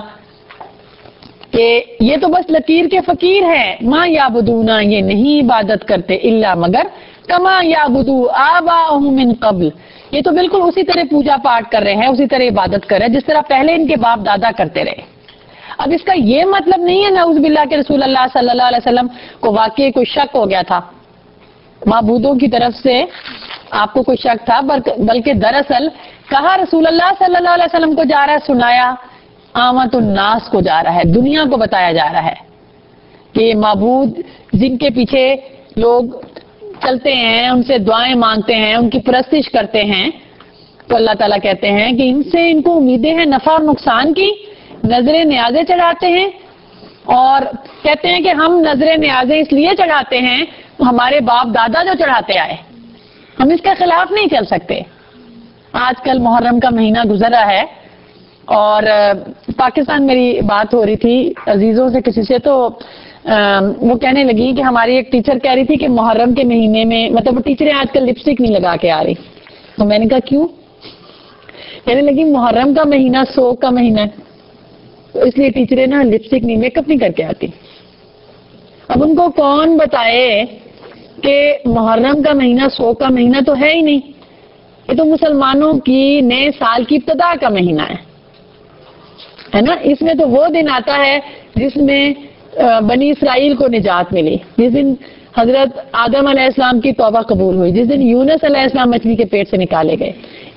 کہ یہ تو بس لکیر کے فقیر ہیں. ما یعبدون، یہ نہیں عبادت کرتے، الا مگر کما یعبدو آباؤہم من قبل. یہ تو بالکل اسی طرح پوجا پاٹ کر رہے ہیں، اسی طرح عبادت کر رہے ہیں جس طرح پہلے ان کے باپ دادا کرتے رہے. اب اس کا یہ مطلب نہیں ہے نعوذ باللہ کہ رسول اللہ صلی اللہ علیہ وسلم کو واقعی کوئی شک ہو گیا تھا، معبودوں کی طرف سے آپ کو کوئی شک تھا، بلکہ دراصل کہا رسول اللہ صلی اللہ علیہ وسلم کو جا رہا ہے، سنایا آمت الناس کو جا رہا ہے، دنیا کو بتایا جا رہا ہے کہ یہ معبود جن کے پیچھے لوگ چلتے ہیں، ان سے دعائیں مانگتے ہیں، ان کی پرستش کرتے ہیں، تو اللہ تعالیٰ کہتے ہیں کہ ان سے ان کو امیدیں ہیں نفع اور نقصان کی، نظریں نیازیں چڑھاتے ہیں، اور کہتے ہیں کہ ہم نظریں نیازیں اس لیے چڑھاتے ہیں ہمارے باپ دادا جو چڑھاتے آئے، ہم اس کے خلاف نہیں چل سکتے. آج کل محرم کا مہینہ گزر رہا ہے اور پاکستان میری بات ہو رہی تھی عزیزوں سے کسی سے، تو وہ کہنے لگی کہ ہماری ایک ٹیچر کہہ رہی تھی کہ محرم کے مہینے میں، مطلب وہ ٹیچریں آج کل لپسٹک نہیں لگا کے آ رہی. تو میں نے کہا کیوں؟ کہنے لگی محرم کا مہینہ سوگ کا مہینہ ہے، تو اس لیے ٹیچریں نا لپسٹک نہیں، میک اپ نہیں کر کے آتی. اب ان کو کون بتائے کہ محرم کا مہینہ سوگ کا مہینہ تو ہے ہی نہیں، یہ تو مسلمانوں کی نئے سال کی ابتدا کا مہینہ ہے نا. اس میں تو وہ دن آتا ہے جس میں بنی اسرائیل کو نجات ملی، جس دن حضرت آدم علیہ السلام کی توبہ قبول ہوئی، جس دن یونس علیہ السلام مچھلی کے پیٹ سے نکالے گئے.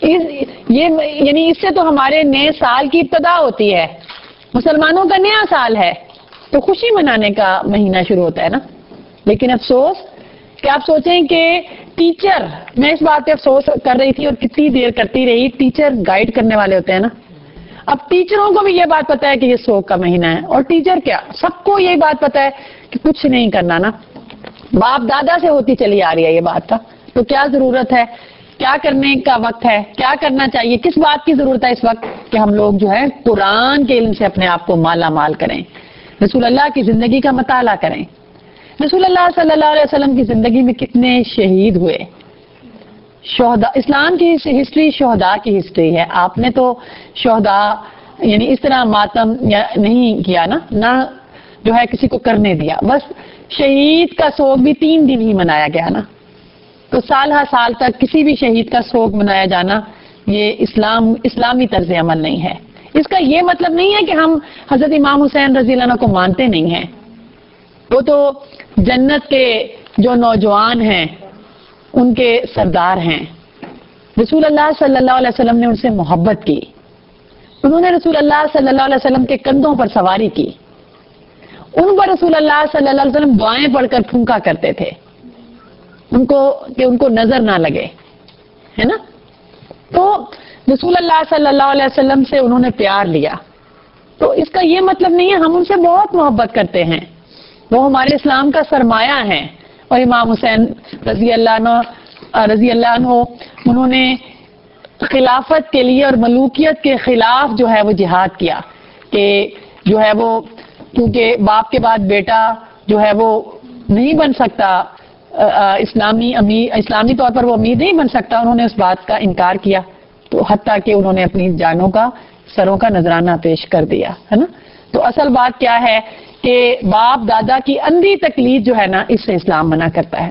یعنی اس سے تو ہمارے نئے سال کی ابتدا ہوتی ہے، مسلمانوں کا نیا سال ہے، تو خوشی منانے کا مہینہ شروع ہوتا ہے نا. لیکن افسوس کہ آپ سوچیں کہ ٹیچر، میں اس بات پہ افسوس کر رہی تھی اور کتنی دیر کرتی رہی، ٹیچر گائیڈ کرنے والے ہوتے ہیں نا. اب ٹیچروں کو بھی یہ بات پتا ہے کہ یہ سوگ کا مہینہ ہے، اور ٹیچر کیا سب کو یہ بات پتا ہے کہ کچھ نہیں کرنا نا، باپ دادا سے ہوتی چلی آ رہی ہے یہ بات کا، تو کیا ضرورت ہے، کیا کرنے کا وقت ہے، کیا کرنا چاہیے، کس بات کی ضرورت ہے اس وقت کہ ہم لوگ جو ہے قرآن کے علم سے اپنے آپ کو مالا مال کریں، رسول اللہ کی زندگی کا مطالعہ کریں۔ رسول اللہ صلی اللہ علیہ وسلم کی زندگی میں کتنے شہید ہوئے، شہداء، اسلام کی ہسٹری شہداء کی ہسٹری ہے۔ آپ نے تو شہداء یعنی اس طرح ماتم نہیں کیا نا، نہ جو ہے کسی کو کرنے دیا، بس شہید کا سوگ بھی 3 دن ہی منایا گیا نا، تو سال ہر سال تک کسی بھی شہید کا سوگ منایا جانا یہ اسلامی طرز عمل نہیں ہے۔ اس کا یہ مطلب نہیں ہے کہ ہم حضرت امام حسین رضی اللہ عنہ کو مانتے نہیں ہیں، وہ تو جنت کے جو نوجوان ہیں ان کے سردار ہیں، رسول اللہ صلی اللہ علیہ وسلم نے ان سے محبت کی، انہوں نے رسول اللہ صلی اللہ علیہ وسلم کے کندھوں پر سواری کی، ان پر رسول اللہ صلی اللہ علیہ وسلم دعائیں پڑھ کر پھونکا کرتے تھے ان کو نظر نہ لگے، ہے نا۔ تو رسول اللہ صلی اللہ علیہ وسلم سے انہوں نے پیار لیا، تو اس کا یہ مطلب نہیں ہے ہم ان سے بہت محبت کرتے ہیں، وہ ہمارے اسلام کا سرمایہ ہیں۔ اور امام حسین رضی اللہ عنہ انہوں نے خلافت کے لیے اور ملوکیت کے خلاف جو ہے وہ جہاد کیا، کہ جو ہے وہ کیونکہ باپ کے بعد بیٹا جو ہے وہ نہیں بن سکتا، اسلامی طور پر وہ امیر نہیں بن سکتا، انہوں نے اس بات کا انکار کیا، تو حتیٰ کہ انہوں نے اپنی جانوں کا سروں کا نذرانہ پیش کر دیا، ہے نا۔ تو اصل بات کیا ہے کہ باپ دادا کی اندھی تقلید جو ہے نا اس سے اسلام منع کرتا ہے،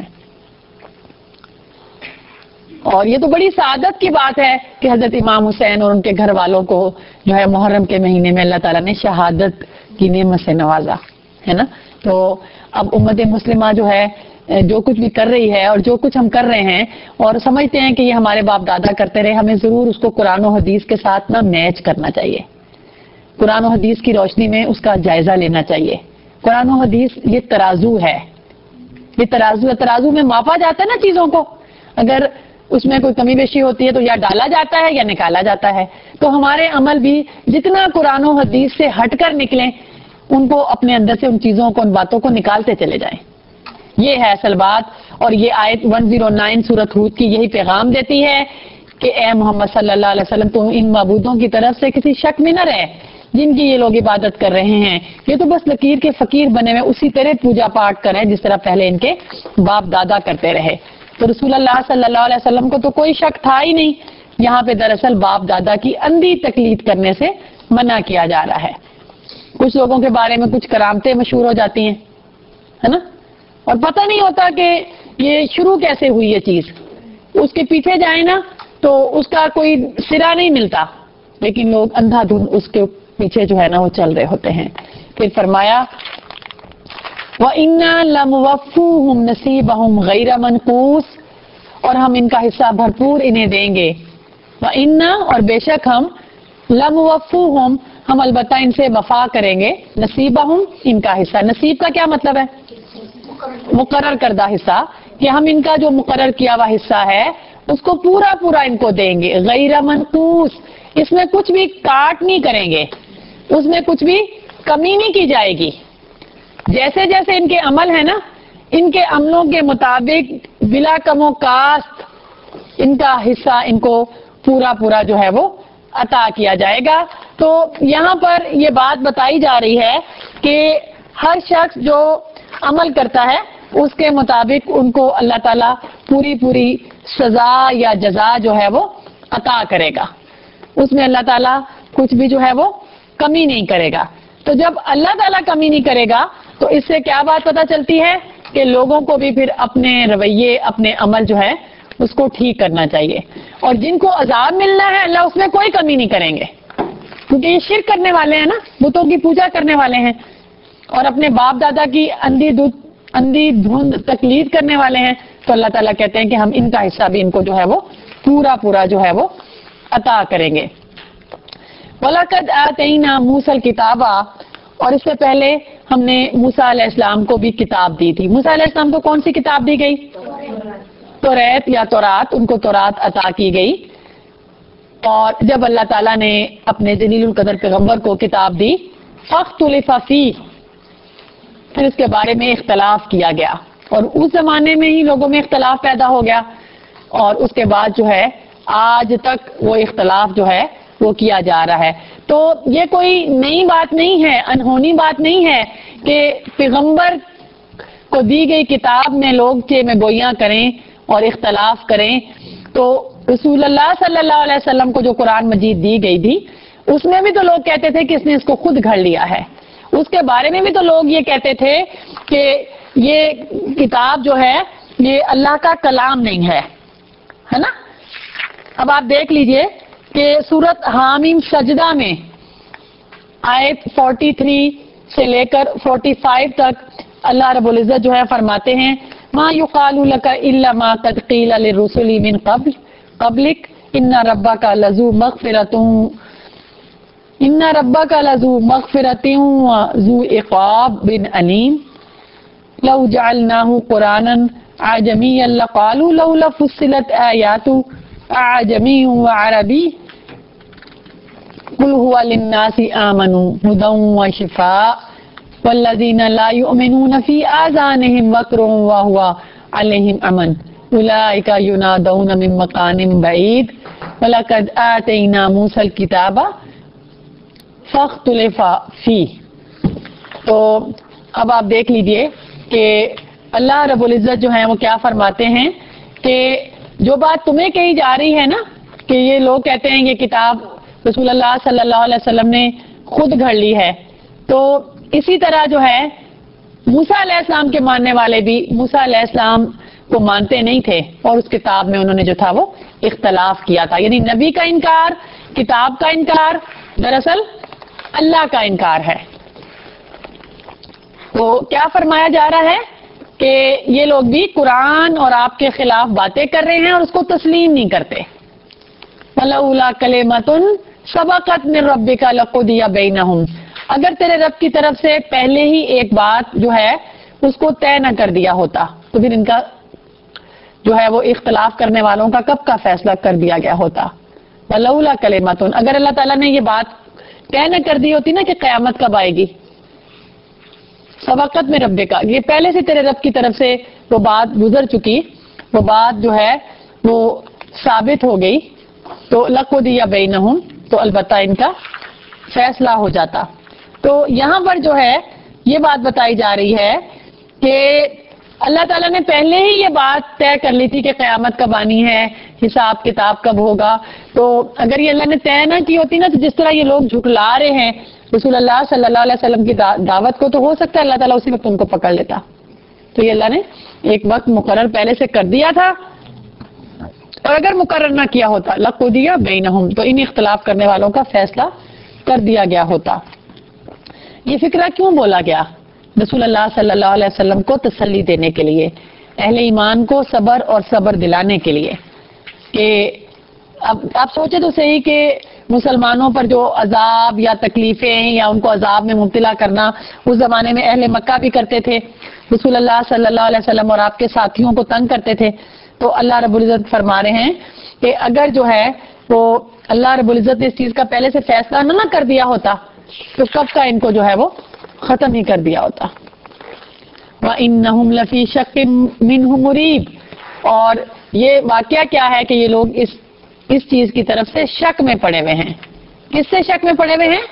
اور یہ تو بڑی سعادت کی بات ہے کہ حضرت امام حسین اور ان کے گھر والوں کو جو ہے محرم کے مہینے میں اللہ تعالیٰ نے شہادت کی نعمت سے نوازا، ہے نا۔ تو اب امت مسلمہ جو ہے جو کچھ بھی کر رہی ہے اور جو کچھ ہم کر رہے ہیں اور سمجھتے ہیں کہ یہ ہمارے باپ دادا کرتے رہے، ہمیں ضرور اس کو قرآن و حدیث کے ساتھ نا میچ کرنا چاہیے، قرآن و حدیث کی روشنی میں اس کا جائزہ لینا چاہیے۔ قرآن و حدیث یہ ترازو ہے، یہ ترازو میں ماپا جاتا ہے نا چیزوں کو، اگر اس میں کوئی کمی بیشی ہوتی ہے تو یا ڈالا جاتا ہے یا نکالا جاتا ہے، تو ہمارے عمل بھی جتنا قرآن و حدیث سے ہٹ کر نکلیں، ان کو اپنے اندر سے ان چیزوں کو، ان باتوں کو نکالتے چلے جائیں، یہ ہے اصل بات۔ اور یہ آیت 109 سورۃ ہود کی یہی پیغام دیتی ہے کہ اے محمد صلی اللہ علیہ وسلم تم ان معبودوں کی طرف سے کسی شک میں نہ رہے جن کی یہ لوگ عبادت کر رہے ہیں، یہ تو بس لکیر کے فقیر بنے ہوئے اسی طرح پوجا پاٹ کریں جس طرح پہلے ان کے باپ دادا کرتے رہے۔ تو رسول اللہ صلی اللہ علیہ وسلم کو تو کوئی شک تھا ہی نہیں، یہاں پہ دراصل باپ دادا کی اندھی تقلید کرنے سے منع کیا جا رہا ہے۔ کچھ لوگوں کے بارے میں کچھ کرامتیں مشہور ہو جاتی ہیں، ہے نا، اور پتہ نہیں ہوتا کہ یہ شروع کیسے ہوئی یہ چیز، اس کے پیچھے جائیں نا تو اس کا کوئی سرا نہیں ملتا، لیکن لوگ اندھا دھند اس کے پیچھے جو ہے نا وہ چل رہے ہوتے ہیں۔ پھر فرمایا وَإِنَّا لَمُوَفُّوهُمْ نَصِيبَهُمْ غَيْرَ مَنْقُوصٍ، اور ہم ان کا حصہ بھرپور انہیں دیں گے، وَإِنَّا اور بے شک ہم، لَمُوَفُّوهُمْ ہم البتہ ان سے وفا کریں گے، نصیبہم ان کا حصہ، نصیب کا کیا مطلب ہے؟ مقرر کردہ حصہ، کہ ہم ان کا جو مقرر کیا ہوا حصہ ہے اس کو پورا ان کو دیں گے، غیر منقوص، اس میں کچھ بھی کاٹ نہیں کریں گے، اس میں کچھ بھی کمی نہیں کی جائے گی، جیسے جیسے ان کے عمل ہے نا ان کے عملوں کے مطابق بلا کم و کاست ان کا حصہ ان کو پورا جو ہے وہ عطا کیا جائے گا۔ تو یہاں پر یہ بات بتائی جا رہی ہے کہ ہر شخص جو عمل کرتا ہے اس کے مطابق ان کو اللہ تعالیٰ پوری سزا یا جزا جو ہے وہ عطا کرے گا، اس میں اللہ تعالیٰ کچھ بھی جو ہے وہ کمی نہیں کرے گا۔ تو جب اللہ تعالیٰ کمی نہیں کرے گا تو اس سے کیا بات پتہ چلتی ہے کہ لوگوں کو بھی پھر اپنے رویے، اپنے عمل جو ہے اس کو ٹھیک کرنا چاہیے، اور جن کو عذاب ملنا ہے اللہ اس میں کوئی کمی نہیں کریں گے، کیونکہ یہ شرک کرنے والے ہیں نا، بتوں کی پوجا کرنے والے ہیں اور اپنے باپ دادا کی اندھی دھند تقلید کرنے والے ہیں، تو اللہ تعالیٰ کہتے ہیں کہ ہم ان کا حصہ بھی ان کو جو ہے وہ پورا جو ہے وہ عطا کریں گے۔ وَلَقَدْ آتَيْنَا مُوسَى الْكِتَابَ، اور اس سے پہلے ہم نے موسیٰ علیہ السلام کو بھی کتاب دی تھی۔ موسیٰ علیہ السلام کو کون سی کتاب دی گئی؟ توریت یا تورات، ان کو تورات عطا کی گئی۔ اور جب اللہ تعالیٰ نے اپنے جلیل القدر پیغمبر کو کتاب دی فاختلف فیہ، پھر اس کے بارے میں اختلاف کیا گیا، اور اس زمانے میں ہی لوگوں میں اختلاف پیدا ہو گیا، اور اس کے بعد جو ہے آج تک وہ اختلاف جو ہے وہ کیا جا رہا ہے۔ تو یہ کوئی نئی بات نہیں ہے، انہونی بات نہیں ہے کہ پیغمبر کو دی گئی کتاب میں لوگ میں گویاں کریں اور اختلاف کریں۔ تو رسول اللہ صلی اللہ علیہ وسلم کو جو قرآن مجید دی گئی تھی اس میں بھی تو لوگ کہتے تھے کہ اس نے اس کو خود گھڑ لیا ہے، اس کے بارے میں بھی تو لوگ یہ کہتے تھے کہ یہ کتاب جو ہے یہ اللہ کا کلام نہیں ہے نا۔ اب آپ دیکھ لیجئے کہ سورت حامیم سجدہ میں آیت 43 سے لے کر 45 تک اللہ رب العزت جو ہے فرماتے ہیں ما یقال لک الا ما قد قیل للرسل من قبلک ان ربک لذو مغفرۃ وذو عقاب علیم لو جعلناه قرانا اعجمیا لقالوا لولا فصلت آیاته اعجمی وعربی قل هو للناس آمنوا هدى وشفاء والذین لا یؤمنون فی آذانهم وقر وهو علیہم امن اولئک ینادون من مکان بعید ولقد آتینا موسی الکتاب فاختلف فیہ۔ تو اب آپ دیکھ لیجئے کہ اللہ رب العزت جو ہیں وہ کیا فرماتے ہیں کہ جو بات تمہیں کہی جا رہی ہے نا کہ یہ لوگ کہتے ہیں یہ کتاب رسول اللہ صلی اللہ علیہ وسلم نے خود گھڑ لی ہے، تو اسی طرح جو ہے موسیٰ علیہ السلام کے ماننے والے بھی موسیٰ علیہ السلام کو مانتے نہیں تھے، اور اس کتاب میں انہوں نے جو تھا وہ اختلاف کیا تھا۔ یعنی نبی کا انکار، کتاب کا انکار دراصل اللہ کا انکار ہے۔ تو کیا فرمایا جا رہا ہے کہ یہ لوگ بھی قرآن اور آپ کے خلاف باتیں کر رہے ہیں اور اس کو تسلیم نہیں کرتے۔ وَلَوْلَا كَلِمَةٌ سَبَقَتْ مِن رَبِّكَ لَقُضِيَ بَيْنَهُمْ، اگر تیرے رب کی طرف سے پہلے ہی ایک بات جو ہے اس کو طے نہ کر دیا ہوتا تو پھر ان کا جو ہے وہ اختلاف کرنے والوں کا کب کا فیصلہ کر دیا گیا ہوتا۔ وَلَوْلَا كَلِمَةٌ، اگر اللہ تعالیٰ نے یہ بات طے نہ کر دی ہوتی نا کہ قیامت کب آئے گی، سبقت میں رب کا، یہ پہلے سے تیرے رب کی طرف سے وہ بات گزر چکی، وہ بات جو ہے وہ ثابت ہو گئی، تو لقضی بینہم، تو البتہ ان کا فیصلہ ہو جاتا۔ تو یہاں پر جو ہے یہ بات بتائی جا رہی ہے کہ اللہ تعالیٰ نے پہلے ہی یہ بات طے کر لی تھی کہ قیامت کب آنی ہے، حساب کتاب کب ہوگا۔ تو اگر یہ اللہ نے طے نہ کی ہوتی نا تو جس طرح یہ لوگ جھٹلا رہے ہیں رسول اللہ صلی اللہ علیہ وسلم کی دعوت کو، تو ہو سکتا ہے اللہ تعالیٰ اسی وقت ان کو پکڑ لیتا۔ تو یہ اللہ نے ایک وقت مقرر پہلے سے کر دیا تھا، اور اگر مقرر نہ کیا ہوتا لقضی بینہم، تو ان اختلاف کرنے والوں کا فیصلہ کر دیا گیا ہوتا۔ یہ فکرہ کیوں بولا گیا؟ رسول اللہ صلی اللہ علیہ وسلم کو تسلی دینے کے لیے، اہل ایمان کو صبر اور صبر دلانے کے لیے کہ اب آپ سوچے تو صحیح کہ مسلمانوں پر جو عذاب یا تکلیفیں یا ان کو عذاب میں مبتلا کرنا اس زمانے میں اہل مکہ بھی کرتے تھے، رسول اللہ صلی اللہ علیہ وسلم اور آپ کے ساتھیوں کو تنگ کرتے تھے۔ تو اللہ رب العزت فرما رہے ہیں کہ اگر جو ہے وہ اللہ رب العزت نے اس چیز کا پہلے سے فیصلہ نہ کر دیا ہوتا تو کب کا ان کو جو ہے وہ ختم ہی کر دیا ہوتا۔ وَإِنَّهُمْ لَفِي شَكٍّ مِّنْهُ مُرِيبٍ، اور یہ واقعہ کیا ہے کہ یہ لوگ اس چیز کی طرف سے شک میں پڑے ہوئے ہیں۔ کس سے شک میں پڑے ہوئے ہیں؟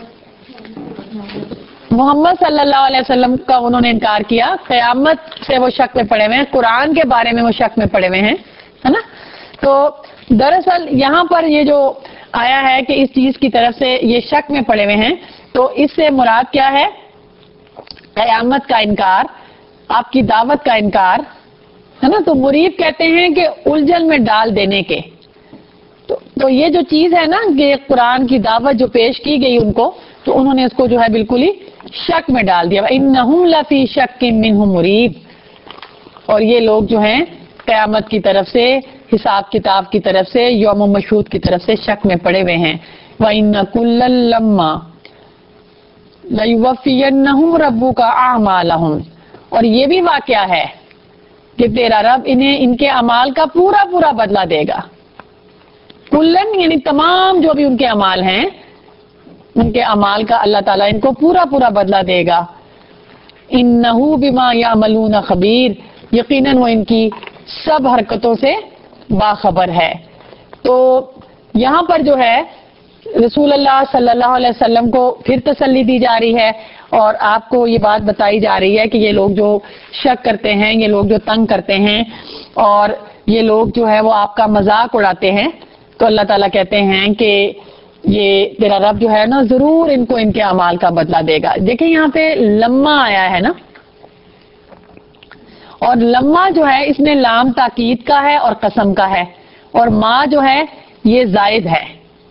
محمد صلی اللہ علیہ وسلم کا انہوں نے انکار کیا، قیامت سے وہ شک میں پڑے ہوئے ہیں، قرآن کے بارے میں وہ شک میں پڑے ہوئے ہیں، ہے نا۔ تو دراصل یہاں پر یہ جو آیا ہے کہ اس چیز کی طرف سے یہ شک میں پڑے ہوئے ہیں، تو اس سے مراد کیا ہے؟ قیامت کا انکار، آپ کی دعوت کا انکار، ہے نا۔ تو مریب کہتے ہیں کہ الجھن میں ڈال دینے کے، تو یہ جو چیز ہے نا کہ قرآن کی دعوت جو پیش کی گئی ان کو، تو انہوں نے اس کو جو ہے بالکل ہی شک میں ڈال دیا۔ انہم لفی شک منہ مریب، اور یہ لوگ جو ہیں قیامت کی طرف سے، حساب کتاب کی طرف سے، یوم مشہود کی طرف سے شک میں پڑے ہوئے ہیں۔ وَإِنَّ كُلًّا لَمَّا لَيُوَفِّيَنَّهُمْ رَبُّكَ أَعْمَالَهُمْ، اور یہ بھی واقعہ ہے کہ تیرا رب انہیں ان کے اعمال کا پورا پورا بدلہ دے گا۔ कुल्लन यानी तमाम जो भी उनके अमाल हैं, उनके अमाल का अल्लाह ताला इनको पूरा पूरा बदला देगा। इन्नहू बिमा यामलून खबीर, यकीनन वो इनकी सब हरकतों से बाखबर है। तो यहाँ पर जो है रसूल अल्लाह सल्लल्लाहु अलैहि वसल्लम को फिर तसल्ली दी जा रही है और आपको ये बात बताई जा रही है कि ये लोग जो शक करते हैं, ये लोग जो तंग करते हैं और ये लोग जो है वो आपका मजाक उड़ाते हैं, तो अल्लाह ताला कहते हैं कि ये तेरा रब जो है ना जरूर इनको इनके अमाल का बदला देगा। देखिए यहाँ पे लम्मा आया है ना, और लम्मा जो है इसमें लाम ताकीद का है और कसम का है, और माँ जो है ये जायद है।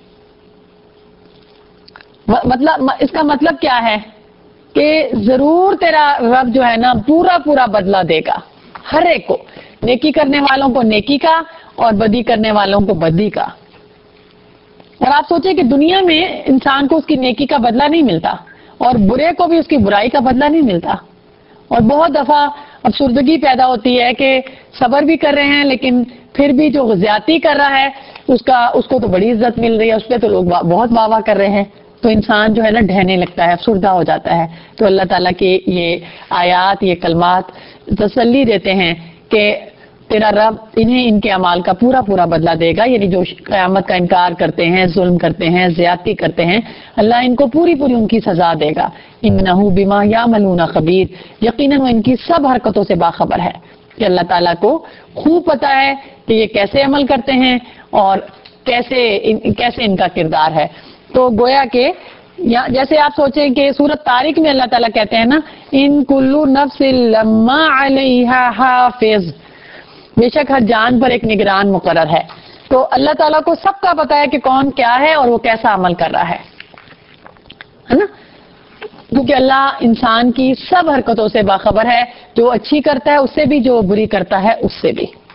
मतलब इसका मतलब क्या है कि जरूर तेरा रब जो है ना पूरा पूरा बदला देगा हर एक को, नेकी करने वालों को नेकी का और बदी करने वालों को बदी का। और आप सोचिए कि दुनिया में इंसान को उसकी नेकी का बदला नहीं मिलता और बुरे को भी उसकी बुराई का बदला नहीं मिलता, और बहुत दफा अफसुर्दगी पैदा होती है कि सब्र भी कर रहे हैं लेकिन फिर भी जो ज्यादती कर रहा है उसको तो बड़ी इज्जत मिल रही है, उस पर तो लोग बहुत वाह वाह कर रहे हैं, तो इंसान जो है ना ढहने लगता है, अफसुर्दा हो जाता है। तो अल्लाह ताला के ये आयात, ये कलमात तसल्ली देते हैं कि तेरा रब इन्हें इनके अमाल का पूरा पूरा बदला देगा, यानी जो क़यामत का इनकार करते हैं, जुल्म करते हैं, ज्यादती करते हैं, अल्लाह इनको पूरी पूरी उनकी सजा देगा। इन्नहू बिमा यामलून खबीर, यकीनन वो इनकी सब हरकतों से बाखबर है, कि अल्लाह ताला को खूब पता है कि ये कैसे अमल करते हैं और कैसे इनका किरदार है। तो गोया के या जैसे आप सोचें कि सूरत तारिक में अल्लाह ताला कहते हैं ना, इन कुल्लू नफ्सिन लम्मा अलैहा हाफिज, बेशक हर जान पर एक निगरान मुकर्रर है। तो अल्लाह ताला को सबका पता है कि कौन क्या है और वो कैसा अमल कर रहा है ना, क्योंकि अल्लाह इंसान की सब हरकतों से बाखबर है, जो अच्छी करता है उससे भी, जो बुरी करता है उससे भी।